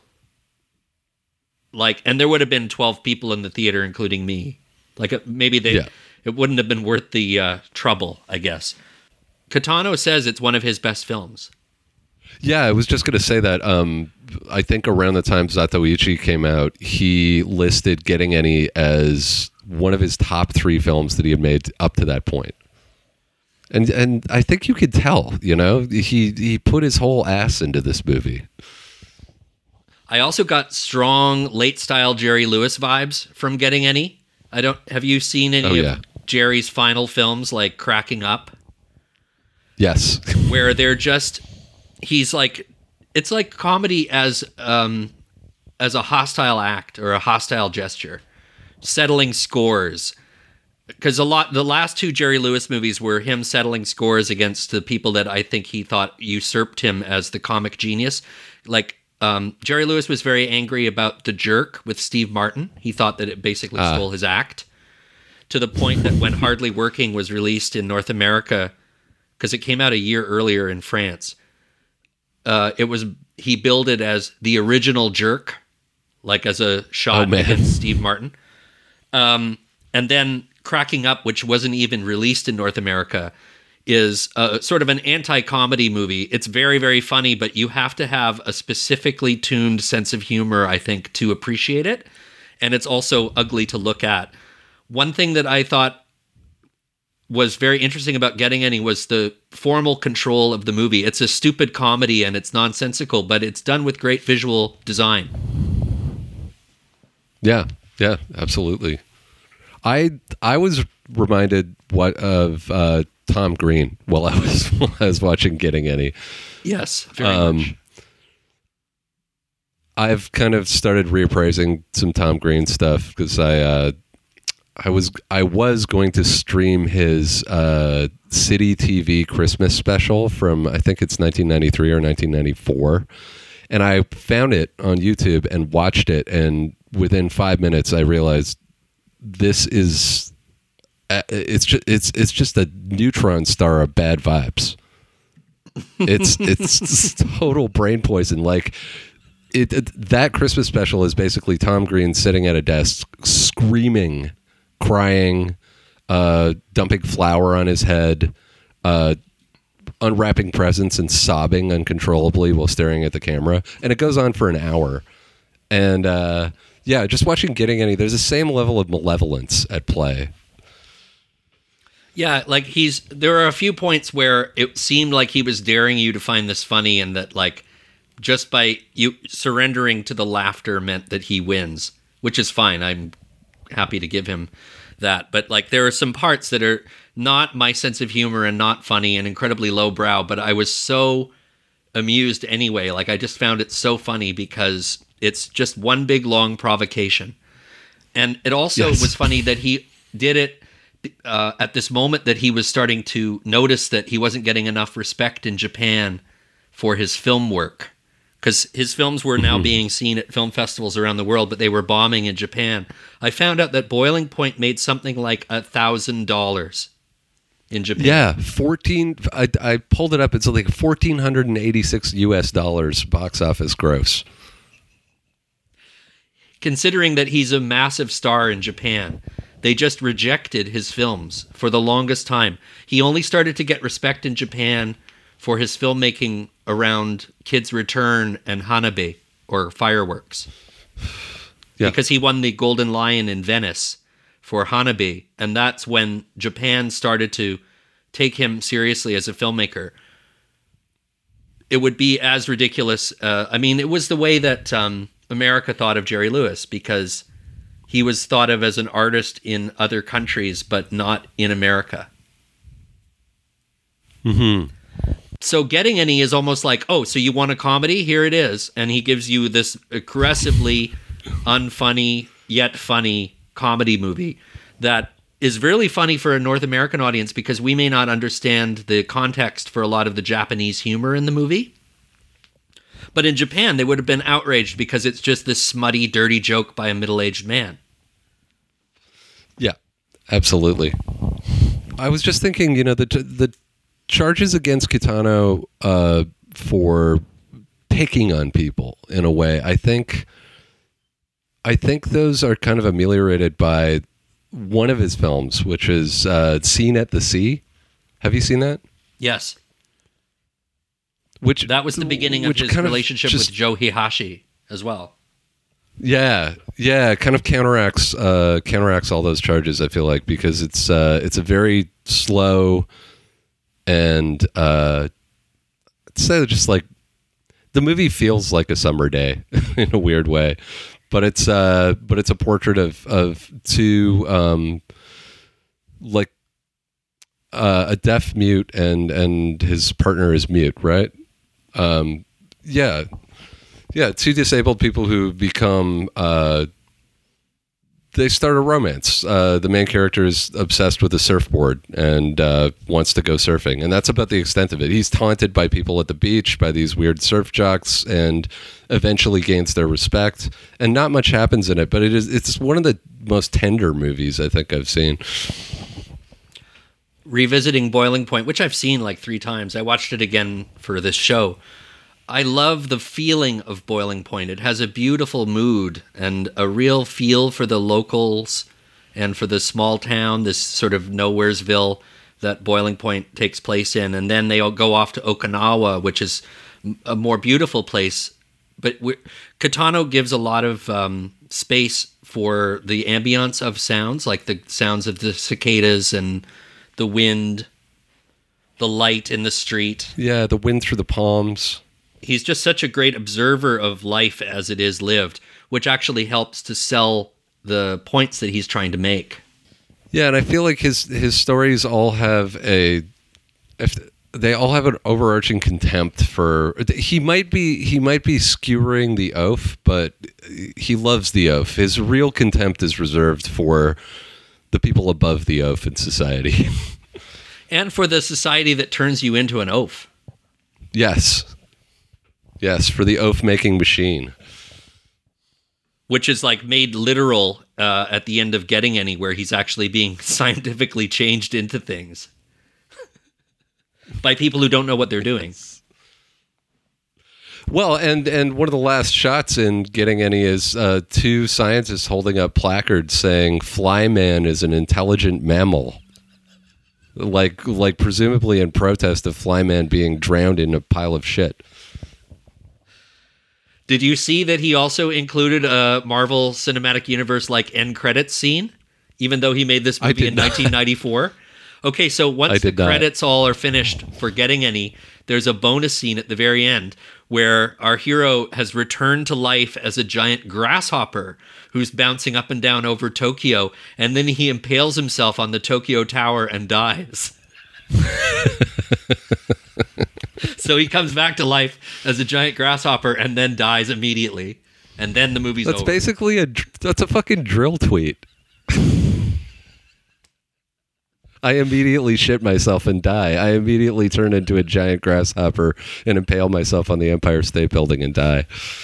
Like, and there would have been twelve people in the theater, including me. Like, maybe they yeah. it wouldn't have been worth the uh, trouble, I guess. Catano says it's one of his best films. Yeah, I was just going to say that. Um, I think around the time Zatoichi came out, he listed Getting Any as one of his top three films that he had made up to that point. And and I think you could tell, you know, he he put his whole ass into this movie. I also got strong late style Jerry Lewis vibes from Getting Any. I don't have you seen any oh, yeah. of Jerry's final films like Cracking Up? Yes. Where they're just he's like it's like comedy as um as a hostile act or a hostile gesture, settling scores. Because a lot the last two Jerry Lewis movies were him settling scores against the people that I think he thought usurped him as the comic genius. Like um Jerry Lewis was very angry about The Jerk with Steve Martin. He thought that it basically uh. stole his act, to the point that when Hardly Working was released in North America, because it came out a year earlier in France, Uh, it was he billed it as the original Jerk, like as a shot oh, against Steve Martin. Um, and then Cracking Up, which wasn't even released in North America, is a, sort of an anti-comedy movie. It's very, very funny, but you have to have a specifically tuned sense of humor, I think, to appreciate it. And it's also ugly to look at. One thing that I thought was very interesting about Getting Any was the formal control of the movie. It's a stupid comedy and it's nonsensical, but it's done with great visual design. Yeah, yeah, absolutely. I I was reminded what of uh, Tom Green while I was while I was watching Getting Any. Yes, very um, much. I've kind of started reappraising some Tom Green stuff because I. Uh, I was I was going to stream his uh, City T V Christmas special from I think it's nineteen ninety-three or nineteen ninety-four, and I found it on YouTube and watched it, and within five minutes I realized this is uh, it's just it's it's just a neutron star of bad vibes. It's it's total brain poison. Like it, it that Christmas special is basically Tom Green sitting at a desk screaming, crying, uh, dumping flour on his head, uh, unwrapping presents and sobbing uncontrollably while staring at the camera. And it goes on for an hour. And uh, yeah, just watching Getting Any, there's the same level of malevolence at play. Yeah, like he's there are a few points where it seemed like he was daring you to find this funny, and that like just by you surrendering to the laughter meant that he wins, which is fine. I'm happy to give him that. But like there are some parts that are not my sense of humor and not funny and incredibly lowbrow, but I was so amused anyway. Like I just found it so funny because it's just one big long provocation. And it also Yes. was funny that he did it uh, at this moment that he was starting to notice that he wasn't getting enough respect in Japan for his film work. Because his films were now mm-hmm. being seen at film festivals around the world, but they were bombing in Japan. I found out that Boiling Point made something like a thousand dollars in Japan. Yeah, fourteen. I, I pulled it up. It's like fourteen hundred and eighty-six U S dollars box office gross. Considering that he's a massive star in Japan, they just rejected his films for the longest time. He only started to get respect in Japan for his filmmaking around Kids Return and Hanabi, or fireworks. Yeah. Because he won the Golden Lion in Venice for Hanabi, and that's when Japan started to take him seriously as a filmmaker. It would be as ridiculous. Uh, I mean, it was the way that um, America thought of Jerry Lewis, because he was thought of as an artist in other countries, but not in America. Mm-hmm. So Getting Any is almost like, oh, so you want a comedy? Here it is. And he gives you this aggressively unfunny yet funny comedy movie that is really funny for a North American audience because we may not understand the context for a lot of the Japanese humor in the movie. But in Japan, they would have been outraged because it's just this smutty, dirty joke by a middle-aged man. Yeah, absolutely. I was just thinking, you know, the the charges against Kitano uh, for picking on people in a way, I think, I think those are kind of ameliorated by one of his films, which is uh, Scene at the Sea. Have you seen that? Yes. Which that was the beginning of his relationship just, with Joe Hihashi as well. Yeah, yeah, kind of counteracts uh, counteracts all those charges. I feel like because it's uh, it's a very slow and uh, I'd say just like the movie feels like a summer day in a weird way, but it's uh, but it's a portrait of of two um, like uh, a deaf mute and and his partner is mute, right? Um, yeah, yeah, two disabled people who become uh, they start a romance. Uh, the main character is obsessed with a surfboard and uh, wants to go surfing, and that's about the extent of it. He's taunted by people at the beach, by these weird surf jocks, and eventually gains their respect. And not much happens in it, but it is it's one of the most tender movies I think I've seen. Revisiting Boiling Point, which I've seen like three times. I watched it again for this show. I love the feeling of Boiling Point. It has a beautiful mood and a real feel for the locals and for the small town, this sort of nowheresville that Boiling Point takes place in. And then they all go off to Okinawa, which is a more beautiful place. But we're, Kitano gives a lot of um, space for the ambience of sounds, like the sounds of the cicadas and the wind, the light in the street. Yeah, the wind through the palms. He's just such a great observer of life as it is lived, which actually helps to sell the points that he's trying to make. Yeah, and I feel like his his stories all have a if they all have an overarching contempt for he might be he might be skewering the oaf, but he loves the oaf. His real contempt is reserved for the people above the oaf in society. And for the society that turns you into an oaf. Yes. Yes, for the oaf-making machine. Which is like made literal uh, at the end of Getting Any, where he's actually being scientifically changed into things. By people who don't know what they're doing. Well, and, and one of the last shots in Getting Any is uh, two scientists holding up placards saying Flyman is an intelligent mammal. Like, like presumably in protest of Flyman being drowned in a pile of shit. Did you see that he also included a Marvel Cinematic Universe like end credits scene, even though he made this movie in not. nineteen ninety-four? Okay, so once the credits not. all are finished for Getting Any, there's a bonus scene at the very end where our hero has returned to life as a giant grasshopper who's bouncing up and down over Tokyo, and then he impales himself on the Tokyo Tower and dies. So he comes back to life as a giant grasshopper and then dies immediately. And then the movie's That's over. That's basically a, that's a fucking drill tweet. I immediately shit myself and die. I immediately turn into a giant grasshopper and impale myself on the Empire State Building and die.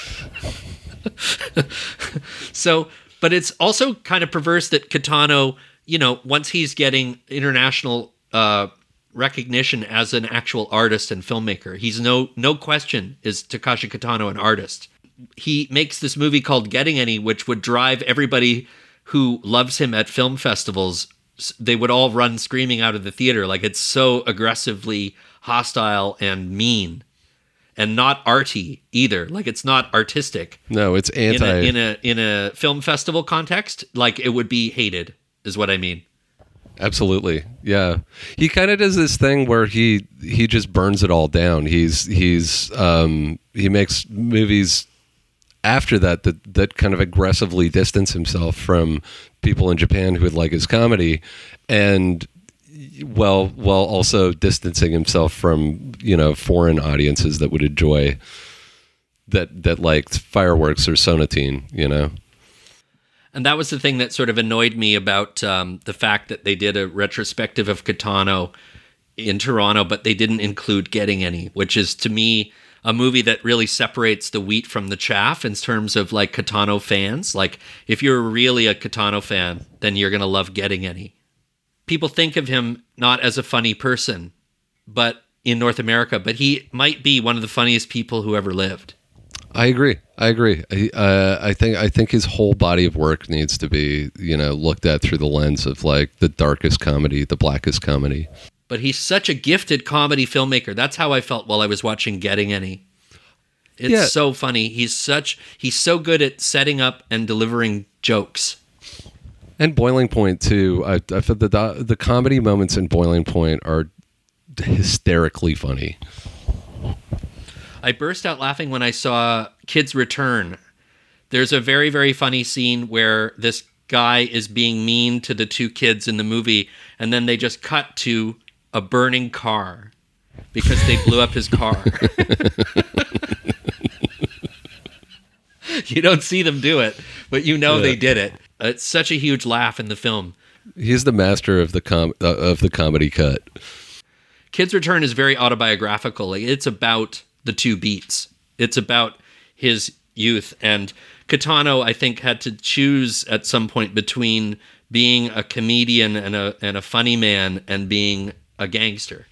So, but it's also kind of perverse that Kitano, you know, once he's getting international uh, recognition as an actual artist and filmmaker, he's no no question is Takashi Kitano an artist. He makes this movie called Getting Any, which would drive everybody who loves him at film festivals. They would all run screaming out of the theater. Like, it's so aggressively hostile and mean, and not arty either. Like, it's not artistic. No, it's anti. In a, in a in a film festival context, like, it would be hated, is what I mean. Absolutely, yeah. He kind of does this thing where he he just burns it all down. He's he's um, he makes movies after that, that that kind of aggressively distance himself from people in Japan who would like his comedy, and well, while also distancing himself from, you know, foreign audiences that would enjoy that that liked fireworks or Sonatine, you know. And that was the thing that sort of annoyed me about um, the fact that they did a retrospective of Kitano in Toronto, but they didn't include Getting Any, which is, to me, a movie that really separates the wheat from the chaff in terms of, like, Kitano fans. Like, if you're really a Kitano fan, then you're going to love Getting Any. People think of him not as a funny person, but in North America, but he might be one of the funniest people who ever lived. I agree. I agree. I, uh, I think I think his whole body of work needs to be, you know, looked at through the lens of, like, the darkest comedy, the blackest comedy. But he's such a gifted comedy filmmaker. That's how I felt while I was watching Getting Any. It's yeah. so funny. He's such he's so good at setting up and delivering jokes. And Boiling Point too. I, I feel the the comedy moments in Boiling Point are hysterically funny. I burst out laughing when I saw Kids Return. There's a very, very funny scene where this guy is being mean to the two kids in the movie, and then they just cut to a burning car because they blew up his car. You don't see them do it, but you know yeah. they did it. It's such a huge laugh in the film. He's the master of the com- uh, of the comedy cut. Kids Return is very autobiographical. Like, it's about the two beats. It's about his youth. And Kitano, I think, had to choose at some point between being a comedian and a and a funny man and being a gangster.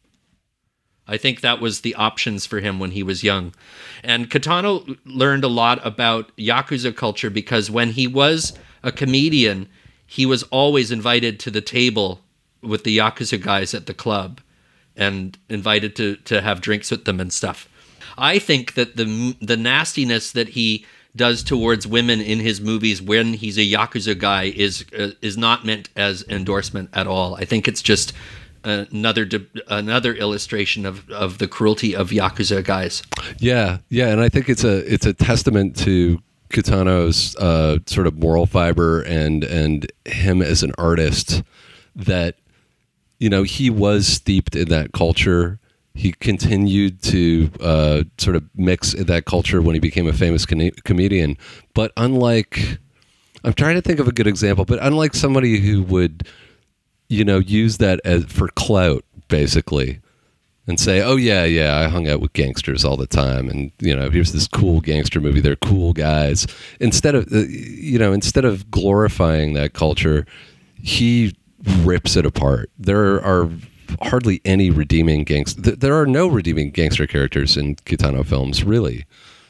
I think that was the options for him when he was young. And Kitano learned a lot about Yakuza culture because when he was a comedian, he was always invited to the table with the Yakuza guys at the club and invited to, to have drinks with them and stuff. I think that the the nastiness that he does towards women in his movies when he's a Yakuza guy is uh, is not meant as endorsement at all. I think it's just another de- another illustration of, of the cruelty of Yakuza guys. Yeah, yeah, and I think it's a it's a testament to Kitano's uh, sort of moral fiber and and him as an artist that, you know, he was steeped in that culture. He continued to uh, sort of mix in that culture when he became a famous com- comedian. But unlike, I'm trying to think of a good example, but unlike somebody who would, you know, use that as for clout, basically, and say, oh, yeah, yeah, I hung out with gangsters all the time. And, you know, here's this cool gangster movie. They're cool guys. Instead of, uh, you know, instead of glorifying that culture, he rips it apart. There are hardly any redeeming gangster. There are no redeeming gangster characters in Kitano films, really.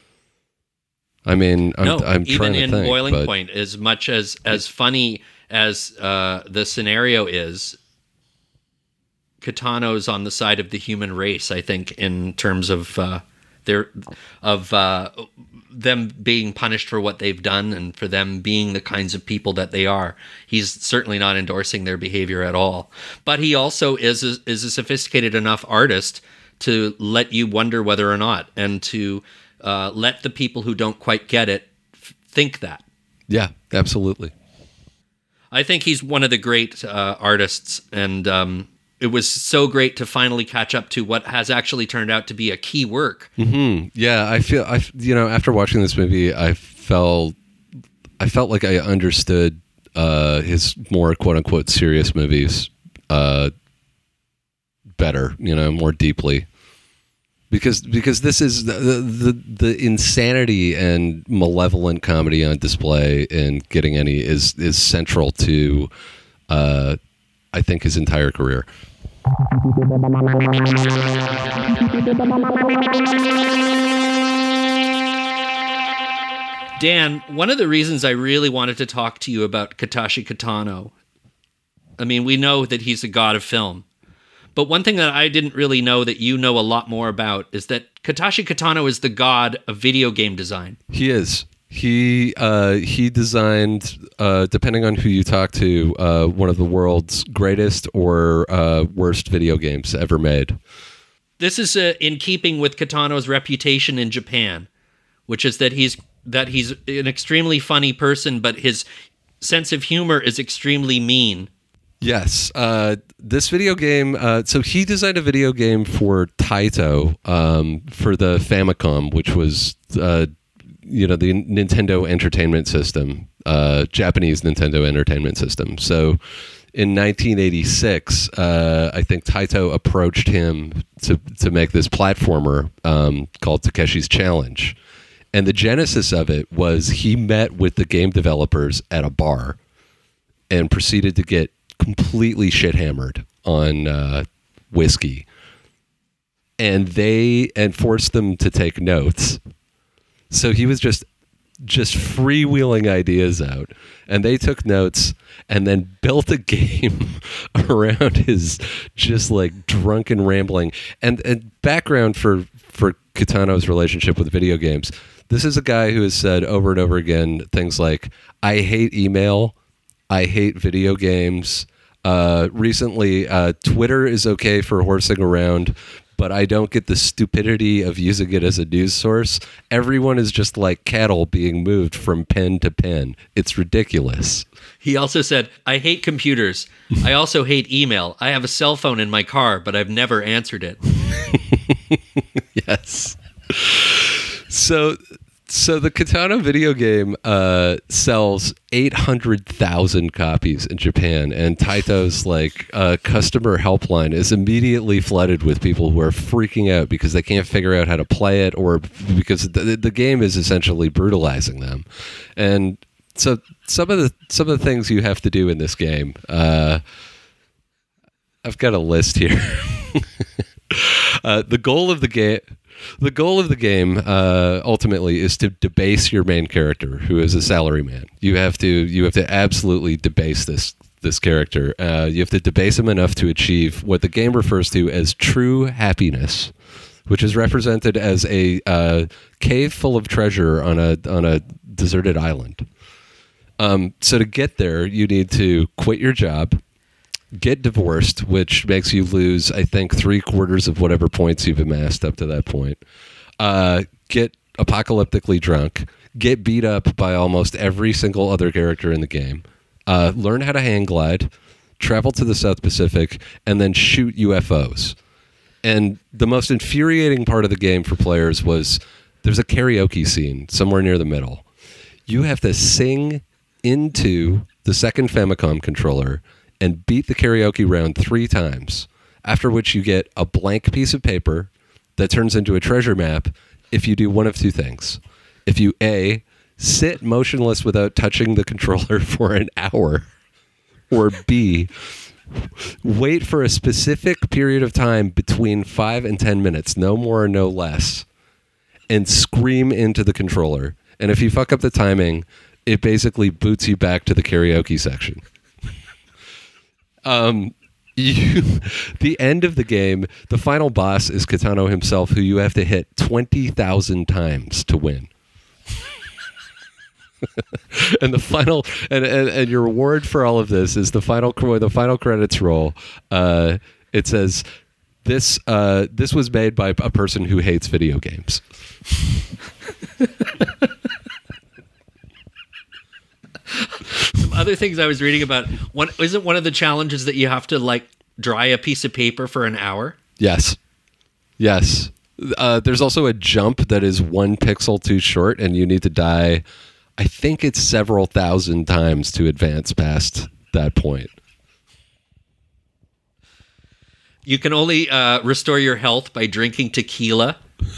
I mean, I'm, no, I'm even trying to in think, Boiling but... Point, as much as as funny as uh, the scenario is, Kitano's on the side of the human race, I think, in terms of uh, their of uh, them being punished for what they've done and for them being the kinds of people that they are. He's certainly not endorsing their behavior at all. But he also is a, is a sophisticated enough artist to let you wonder whether or not, and to uh, let the people who don't quite get it f- think that. Yeah, absolutely. I think he's one of the great uh, artists, and um, it was so great to finally catch up to what has actually turned out to be a key work. Mm-hmm. Yeah, I feel I you know after watching this movie, I felt I felt like I understood uh, his more quote unquote serious movies uh, better, you know, more deeply. Because because this is the, the the insanity and malevolent comedy on display in Getting Any is is central to uh, I think his entire career. Dan, one of the reasons I really wanted to talk to you about Katashi Kitano, I mean, we know that he's a god of film. But one thing that I didn't really know that you know a lot more about is that Katashi Kitano is the god of video game design. He is. He uh, he designed, uh, depending on who you talk to, uh, one of the world's greatest or uh, worst video games ever made. This is uh, in keeping with Kitano's reputation in Japan, which is that he's that he's an extremely funny person, but his sense of humor is extremely mean. Yes. Uh, this video game, uh, so he designed a video game for Taito um, for the Famicom, which was, uh, you know, the Nintendo Entertainment System, uh, Japanese Nintendo Entertainment System. So in nineteen eighty-six, uh, I think Taito approached him to, to make this platformer um, called Takeshi's Challenge. And the genesis of it was he met with the game developers at a bar and proceeded to get completely shit hammered on uh, whiskey, and they and forced them to take notes. So he was just just freewheeling ideas out, and they took notes and then built a game around his just like drunken rambling. And and background for for Kitano's relationship with video games. This is a guy who has said over and over again things like, "I hate email, I hate video games." Uh, recently, uh, Twitter is okay for horsing around, but I don't get the stupidity of using it as a news source. Everyone is just like cattle being moved from pen to pen. It's ridiculous. He also said, I hate computers. I also hate email. I have a cell phone in my car, but I've never answered it. Yes. So... So the Kitano video game uh, sells eight hundred thousand copies in Japan, and Taito's like uh, customer helpline is immediately flooded with people who are freaking out because they can't figure out how to play it, or because the, the game is essentially brutalizing them. And so some of the some of the things you have to do in this game, uh, I've got a list here. uh, the goal of the game. The goal of the game uh, ultimately is to debase your main character, who is a salaryman. You have to you have to absolutely debase this this character. Uh, you have to debase him enough to achieve what the game refers to as true happiness, which is represented as a uh, cave full of treasure on a on a deserted island. Um, so to get there, you need to quit your job, get divorced, which makes you lose, I think, three quarters of whatever points you've amassed up to that point. Uh, get apocalyptically drunk, get beat up by almost every single other character in the game, uh, learn how to hang glide, travel to the South Pacific, and then shoot U F Os. And the most infuriating part of the game for players was there's a karaoke scene somewhere near the middle. You have to sing into the second Famicom controller and beat the karaoke round three times, after which you get a blank piece of paper that turns into a treasure map if you do one of two things. If you, A, sit motionless without touching the controller for an hour, or B, wait for a specific period of time between five and ten minutes, no more, no less, and scream into the controller. And if you fuck up the timing, it basically boots you back to the karaoke section. Um, you, the end of the game, the final boss is Kitano himself, who you have to hit twenty thousand times to win. And the final, and, and, and your reward for all of this is the final, the final credits roll. Uh, it says, This uh, this was made by a person who hates video games. Some other things I was reading about. One isn't one of the challenges that you have to like dry a piece of paper for an hour. Yes, yes. Uh, there's also a jump that is one pixel too short, and you need to die. I think it's several thousand times to advance past that point. You can only uh, restore your health by drinking tequila.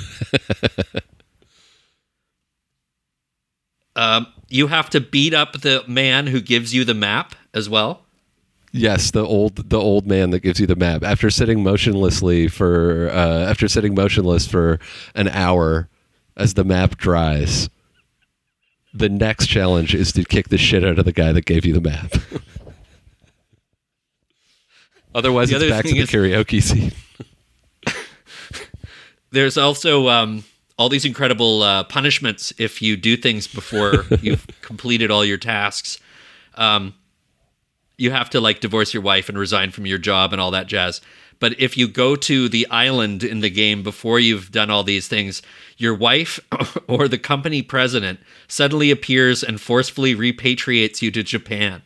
um, you have to beat up the man who gives you the map as well. Yes, the old the old man that gives you the map after sitting motionlessly for uh, after sitting motionless for an hour as the map dries. The next challenge is to kick the shit out of the guy that gave you the map. Otherwise, the it's back to the is, karaoke scene. There's also um, all these incredible uh, punishments if you do things before you've completed all your tasks. Um, you have to like divorce your wife and resign from your job and all that jazz. But if you go to the island in the game before you've done all these things, your wife or the company president suddenly appears and forcefully repatriates you to Japan.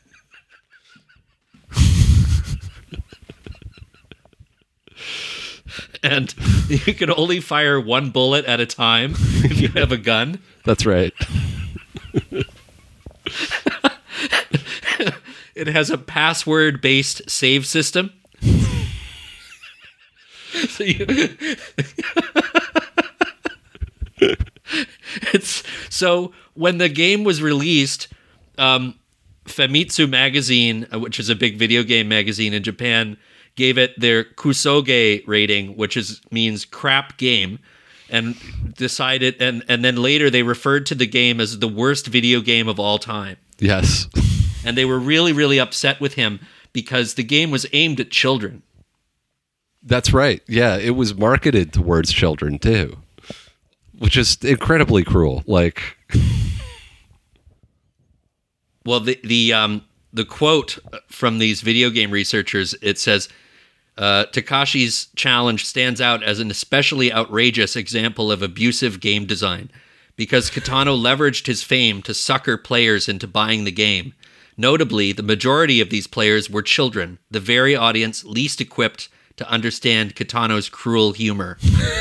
And you can only fire one bullet at a time if you have a gun. That's right. It has a password-based save system. So you, it's so when the game was released, um, Famitsu magazine, which is a big video game magazine in Japan, gave it their Kusoge rating, which is means crap game, and decided and and then later they referred to the game as the worst video game of all time. Yes. And they were really, really upset with him because the game was aimed at children. That's right. Yeah, it was marketed towards children too, which is incredibly cruel. Like, well, the the um the quote from these video game researchers, it says, uh, Takashi's challenge stands out as an especially outrageous example of abusive game design because Kitano leveraged his fame to sucker players into buying the game. Notably, the majority of these players were children, the very audience least equipped to understand Kitano's cruel humor.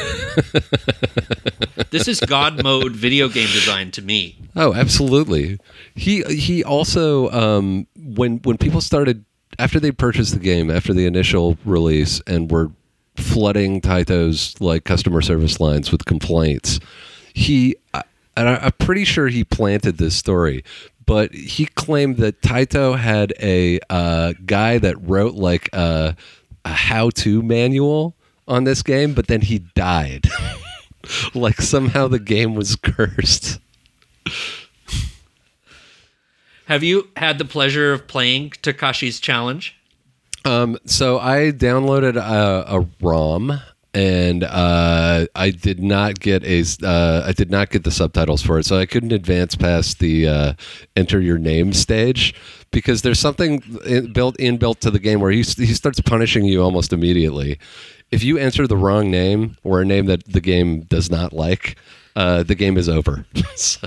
This is God mode video game design to me. Oh, absolutely. He he also um, when when people started after they purchased the game after the initial release and were flooding Taito's like customer service lines with complaints, he and I'm pretty sure he planted this story. But he claimed that Taito had a uh, guy that wrote like a, a how-to manual on this game, but then he died. Like somehow the game was cursed. Have you had the pleasure of playing Takashi's Challenge? Um, so I downloaded a, a ROM. And uh, I did not get a, uh, I did not get the subtitles for it, so I couldn't advance past the uh, enter your name stage because there's something in, built inbuilt to the game where he he starts punishing you almost immediately. If you enter the wrong name or a name that the game does not like, uh, the game is over. So.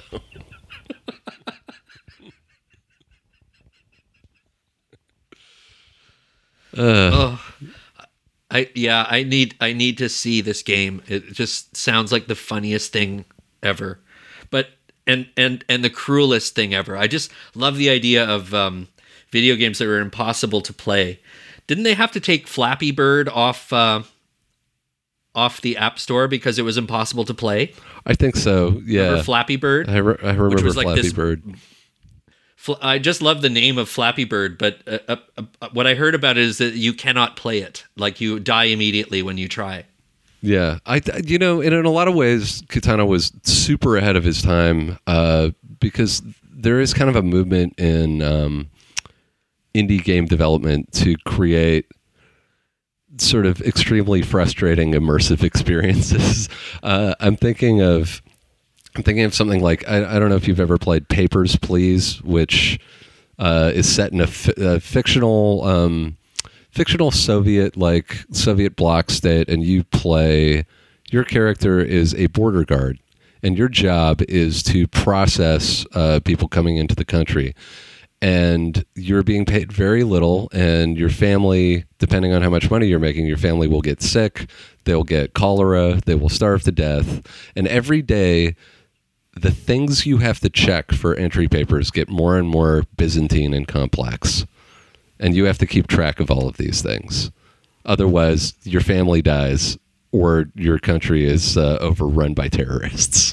uh. Oh. I yeah, I need I need to see this game. It just sounds like the funniest thing ever. But and and and the cruelest thing ever. I just love the idea of um, video games that were impossible to play. Didn't they have to take Flappy Bird off uh, off the App Store because it was impossible to play? I think so. Yeah. Remember Flappy Bird? I, re- I remember which was like Flappy this, Bird. I just love the name of Flappy Bird, but uh, uh, uh, what I heard about it is that you cannot play it. Like you die immediately when you try. Yeah, I you know, in, in a lot of ways, Kitano was super ahead of his time uh, because there is kind of a movement in um, indie game development to create sort of extremely frustrating immersive experiences. uh, I'm thinking of. I'm thinking of something like, I, I don't know if you've ever played Papers, Please, which uh, is set in a, fi- a fictional um, fictional Soviet, like Soviet bloc state, and you play, your character is a border guard, and your job is to process uh, people coming into the country. And you're being paid very little, and your family, depending on how much money you're making, your family will get sick, they'll get cholera, they will starve to death. And every day, the things you have to check for entry papers get more and more Byzantine and complex. And you have to keep track of all of these things. Otherwise, your family dies, or your country is uh, overrun by terrorists.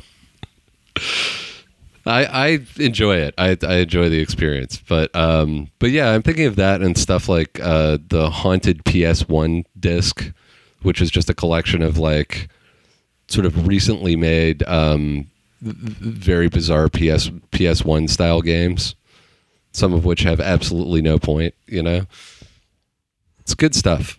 I, I enjoy it. I, I enjoy the experience, but um, but yeah, I'm thinking of that and stuff like uh, the Haunted P S one disc, which is just a collection of like sort of recently made, um, very bizarre P S P S one style games, some of which have absolutely no point. You know, it's good stuff.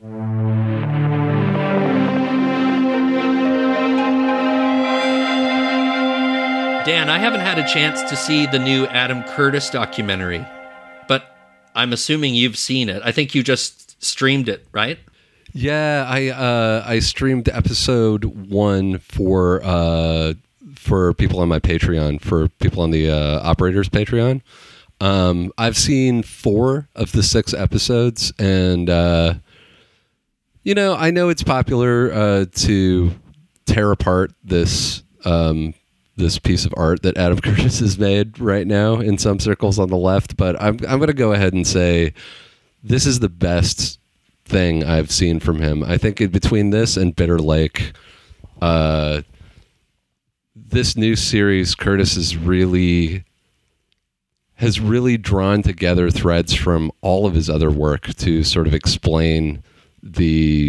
Dan, I haven't had a chance to see the new Adam Curtis documentary, but I'm assuming you've seen it. I think you just streamed it, right? Yeah, I uh, I streamed episode one for uh, for people on my Patreon, for people on the uh, operators Patreon. Um, I've seen four of the six episodes, and uh, you know, I know it's popular uh, to tear apart this. Um, this piece of art that Adam Curtis has made right now in some circles on the left, but I'm I'm going to go ahead and say this is the best thing I've seen from him. I think in between this and Bitter Lake, uh, this new series, Curtis is really has really drawn together threads from all of his other work to sort of explain the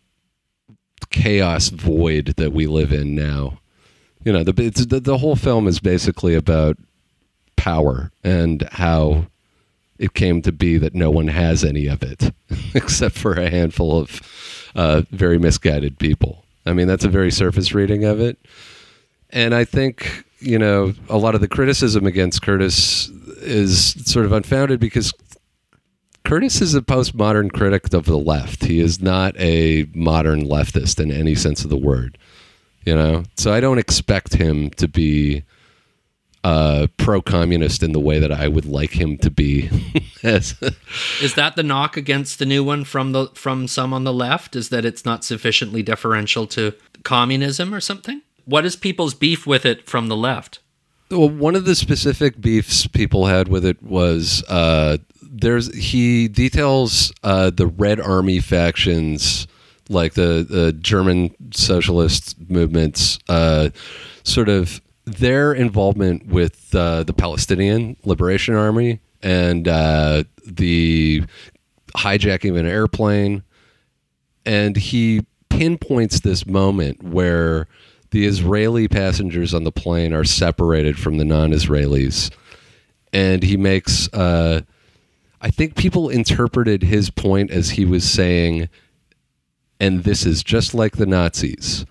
chaos void that we live in now. You know, the, it's, the the whole film is basically about power and how it came to be that no one has any of it except for a handful of uh, very misguided people. I mean, that's a very surface reading of it. And I think, you know, a lot of the criticism against Curtis is sort of unfounded because Curtis is a postmodern critic of the left. He is not a modern leftist in any sense of the word. You know, so I don't expect him to be uh, pro-communist in the way that I would like him to be. As Is that the knock against the new one from the from some on the left? Is that it's not sufficiently deferential to communism or something? What is people's beef with it from the left? Well, one of the specific beefs people had with it was uh, there's he details uh, the Red Army factions, like the, the German socialist movements, uh, sort of their involvement with uh, the Palestinian Liberation Army and uh, the hijacking of an airplane. And he pinpoints this moment where the Israeli passengers on the plane are separated from the non-Israelis. And he makes, uh, I think people interpreted his point as he was saying, and this is just like the Nazis.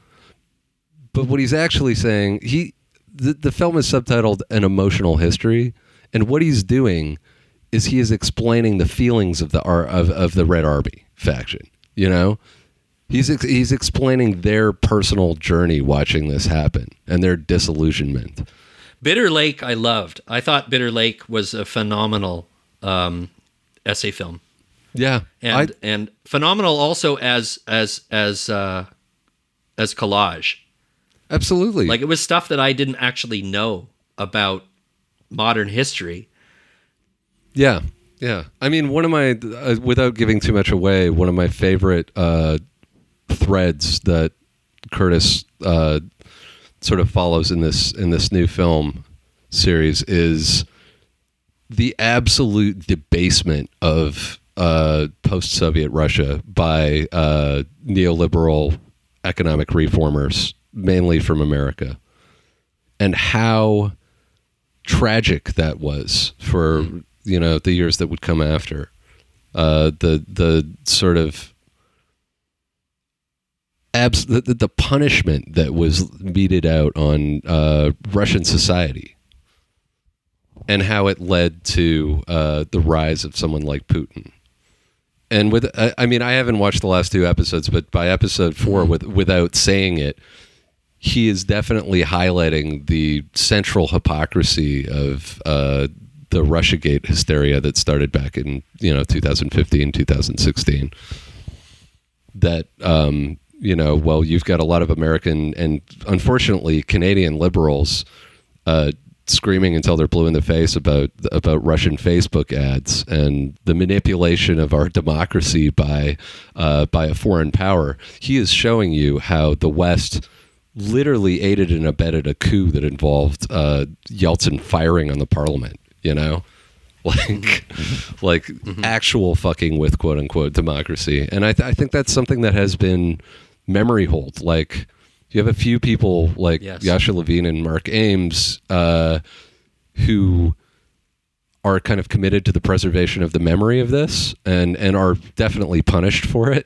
But what he's actually saying, he the, the film is subtitled An Emotional History, and what he's doing is he is explaining the feelings of the of, of the Red Army faction. You know, he's he's explaining their personal journey watching this happen and their disillusionment. Bitter Lake, I loved. I thought Bitter Lake was a phenomenal um, essay film. Yeah, and I, and phenomenal also as as as uh, as collage. Absolutely, like it was stuff that I didn't actually know about modern history. Yeah, yeah. I mean, one of my uh, without giving too much away, one of my favorite uh, threads that Curtis uh, sort of follows in this in this new film series is the absolute debasement of Uh, post-Soviet Russia by uh, neoliberal economic reformers, mainly from America, and how tragic that was for you know the years that would come after. Uh, the the sort of abs- the, the punishment that was meted out on uh, Russian society, and how it led to uh, the rise of someone like Putin. And with, I, I mean, I haven't watched the last two episodes, but by episode four, with, without saying it, he is definitely highlighting the central hypocrisy of uh, the Russiagate hysteria that started back in, you know, two thousand fifteen, two thousand sixteen. That, um, you know, well, you've got a lot of American and unfortunately Canadian liberals uh, screaming until they're blue in the face about about Russian Facebook ads and the manipulation of our democracy by uh, by a foreign power. He is showing you how the West literally aided and abetted a coup that involved uh, Yeltsin firing on the parliament, you know? Like, like mm-hmm. actual fucking with quote unquote democracy. And I, th- I think that's something that has been memory hold. Like, you have a few people like yes. Yasha Levine and Mark Ames uh, who are kind of committed to the preservation of the memory of this and, and are definitely punished for it.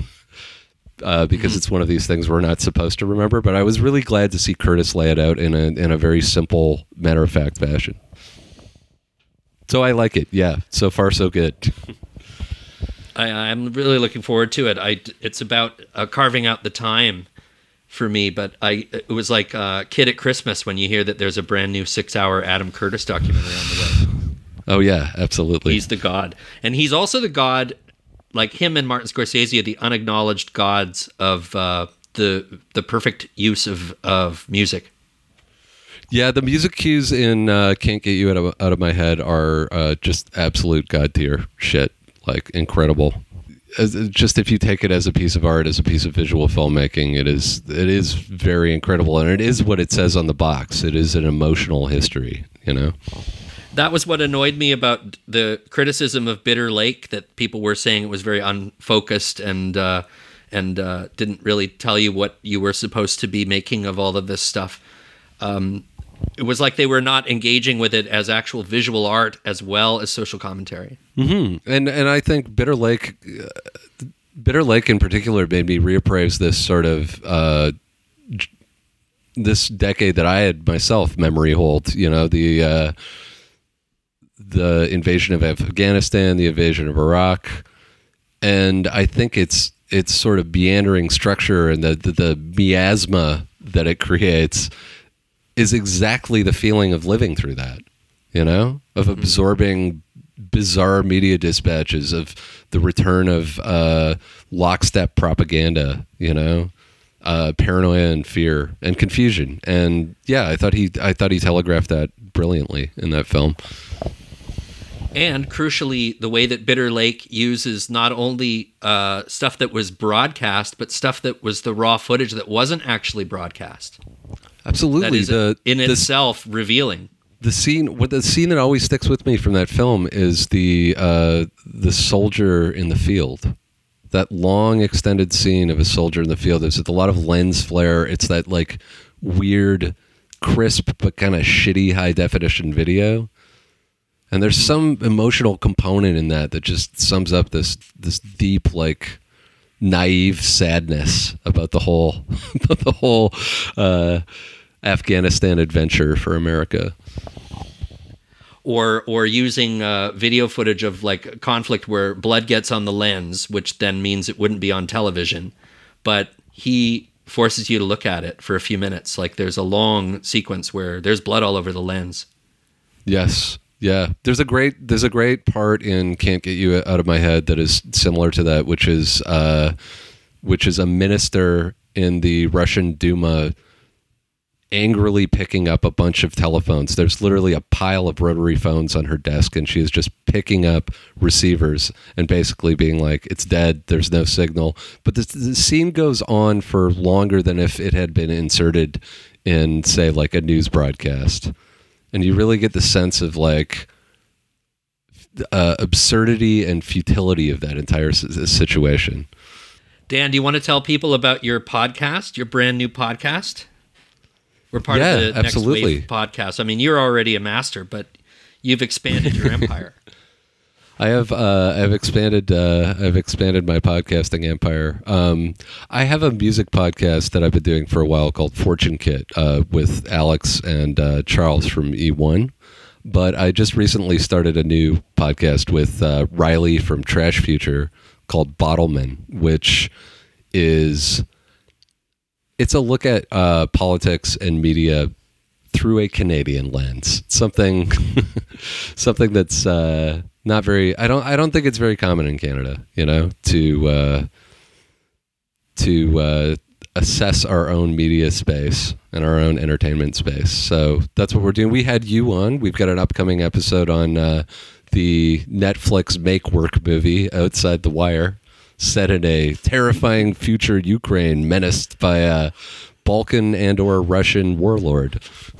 Uh, because mm-hmm. it's one of these things we're not supposed to remember. But I was really glad to see Curtis lay it out in a in a very simple, matter-of-fact fashion. So I like it. Yeah, so far so good. I, I'm really looking forward to it. I, it's about uh, carving out the time for me, but I it was like uh, Kid at Christmas when you hear that there's a brand new six-hour Adam Curtis documentary on the way. Oh, yeah, absolutely. He's the god. And he's also the god, like him and Martin Scorsese are the unacknowledged gods of uh, the the perfect use of, of music. Yeah, the music cues in uh, Can't Get You Out of, out of My Head are uh, just absolute god tier shit. Like, incredible. As, just if you take it as a piece of art, as a piece of visual filmmaking, it is it is very incredible. And it is what it says on the box. It is an emotional history, you know? That was what annoyed me about the criticism of Bitter Lake, that people were saying it was very unfocused and uh, and uh, didn't really tell you what you were supposed to be making of all of this stuff. Um, it was like they were not engaging with it as actual visual art as well as social commentary. Mm-hmm. And and I think Bitter Lake, uh, Bitter Lake in particular, made me reappraise this sort of uh, j- this decade that I had myself memory hold. You know, the uh, the invasion of Afghanistan, the invasion of Iraq, and I think it's it's sort of meandering structure and the the, the miasma that it creates is exactly the feeling of living through that, you know, of absorbing bizarre media dispatches, of the return of uh, lockstep propaganda, you know, uh, paranoia and fear and confusion. And yeah, I thought he, I thought he telegraphed that brilliantly in that film. And crucially, the way that Bitter Lake uses not only uh, stuff that was broadcast, but stuff that was the raw footage that wasn't actually broadcast. Absolutely. That is the, in the, itself revealing. The scene, what the scene that always sticks with me from that film is the uh, the soldier in the field. That long extended scene of a soldier in the field. There's a lot of lens flare. It's that like weird, crisp but kind of shitty high definition video. And there's some emotional component in that that just sums up this this deep, like, naive sadness about the whole about the whole uh, Afghanistan adventure for America. Or or using uh, video footage of like conflict where blood gets on the lens, which then means it wouldn't be on television, but he forces you to look at it for a few minutes. Like there's a long sequence where there's blood all over the lens. Yes. Yeah, there's a great there's a great part in Can't Get You Out of My Head that is similar to that, which is uh, which is a minister in the Russian Duma angrily picking up a bunch of telephones. There's literally a pile of rotary phones on her desk, and she is just picking up receivers and basically being like, "It's dead. There's no signal." But this, the scene goes on for longer than if it had been inserted in, say, like a news broadcast. And you really get the sense of like uh, absurdity and futility of that entire s- situation. Dan, do you want to tell people about your podcast, your brand new podcast? We're part yeah, of the absolutely. Next Wave podcast. I mean, you're already a master, but you've expanded your empire. I have uh, I've expanded uh, I've expanded my podcasting empire. Um, I have a music podcast that I've been doing for a while called Fortune Kit uh, with Alex and uh, Charles from E one. But I just recently started a new podcast with uh, Riley from Trash Future called Bottlemen, which is it's a look at uh, politics and media through a Canadian lens. Something, something that's uh, not very. I don't. I don't think it's very common in Canada. You know, to uh, to uh, assess our own media space and our own entertainment space. So that's what we're doing. We had you on. We've got an upcoming episode on uh, the Netflix Make Work movie, Outside the Wire, set in a terrifying future Ukraine menaced by a Balkan and or Russian warlord.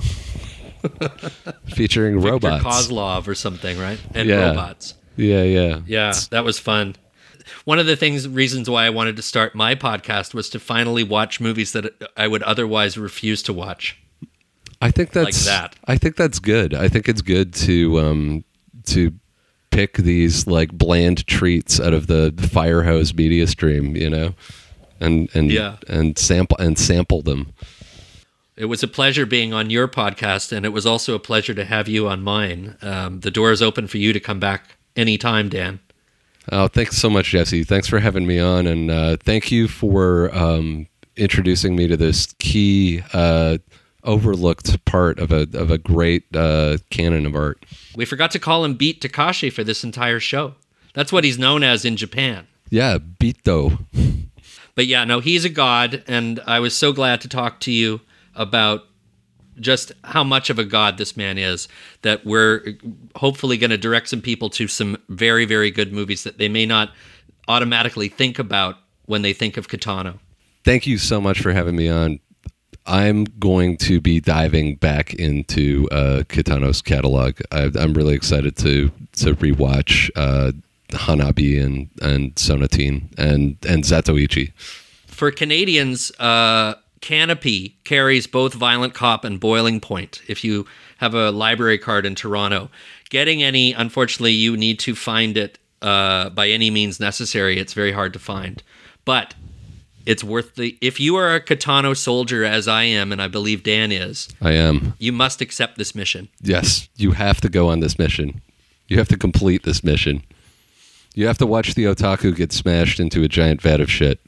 Featuring Victor robots. Kozlov or something, right? And yeah. robots. Yeah, yeah. Yeah, that was fun. One of the things, reasons why I wanted to start my podcast was to finally watch movies that I would otherwise refuse to watch. I think that's like that. I think that's good. I think it's good to um, to pick these like bland treats out of the fire hose media stream, you know, and and yeah. and sample and sample them. It was a pleasure being on your podcast, and it was also a pleasure to have you on mine. Um, the door is open for you to come back anytime, Dan. Oh, thanks so much, Jesse. Thanks for having me on, and uh, thank you for um, introducing me to this key, uh, overlooked part of a of a great uh, canon of art. We forgot to call him Beat Takashi for this entire show. That's what he's known as in Japan. Yeah, Beato. But yeah, no, he's a god, and I was so glad to talk to you about just how much of a god this man is, that we're hopefully going to direct some people to some very, very good movies that they may not automatically think about when they think of Kitano. Thank you so much for having me on. I'm going to be diving back into uh, Kitano's catalog. I, I'm really excited to to rewatch uh, Hanabi and, and Sonatine and, and Zatoichi. For Canadians, uh, Canopy carries both Violent Cop and Boiling Point. If you have a library card in Toronto, getting any, unfortunately, you need to find it uh, by any means necessary. It's very hard to find. But it's worth the... If you are a Kitano soldier, as I am, and I believe Dan is... I am. You must accept this mission. Yes, you have to go on this mission. You have to complete this mission. You have to watch the otaku get smashed into a giant vat of shit.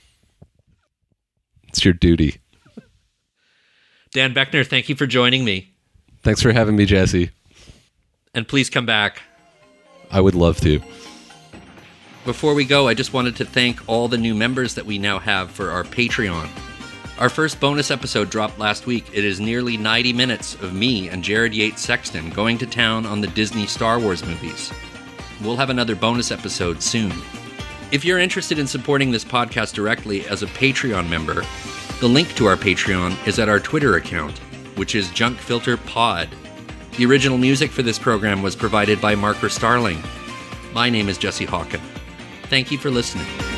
It's your duty. Dan Beckner, thank you for joining me. Thanks for having me, Jesse. And please come back. I would love to. Before we go, I just wanted to thank all the new members that we now have for our Patreon. Our first bonus episode dropped last week. It is nearly ninety minutes of me and Jared Yates Sexton going to town on the Disney Star Wars movies. We'll have another bonus episode soon. If you're interested in supporting this podcast directly as a Patreon member, the link to our Patreon is at our Twitter account, which is Junk Filter Pod. The original music for this program was provided by Marker Starling. My name is Jesse Hawken. Thank you for listening.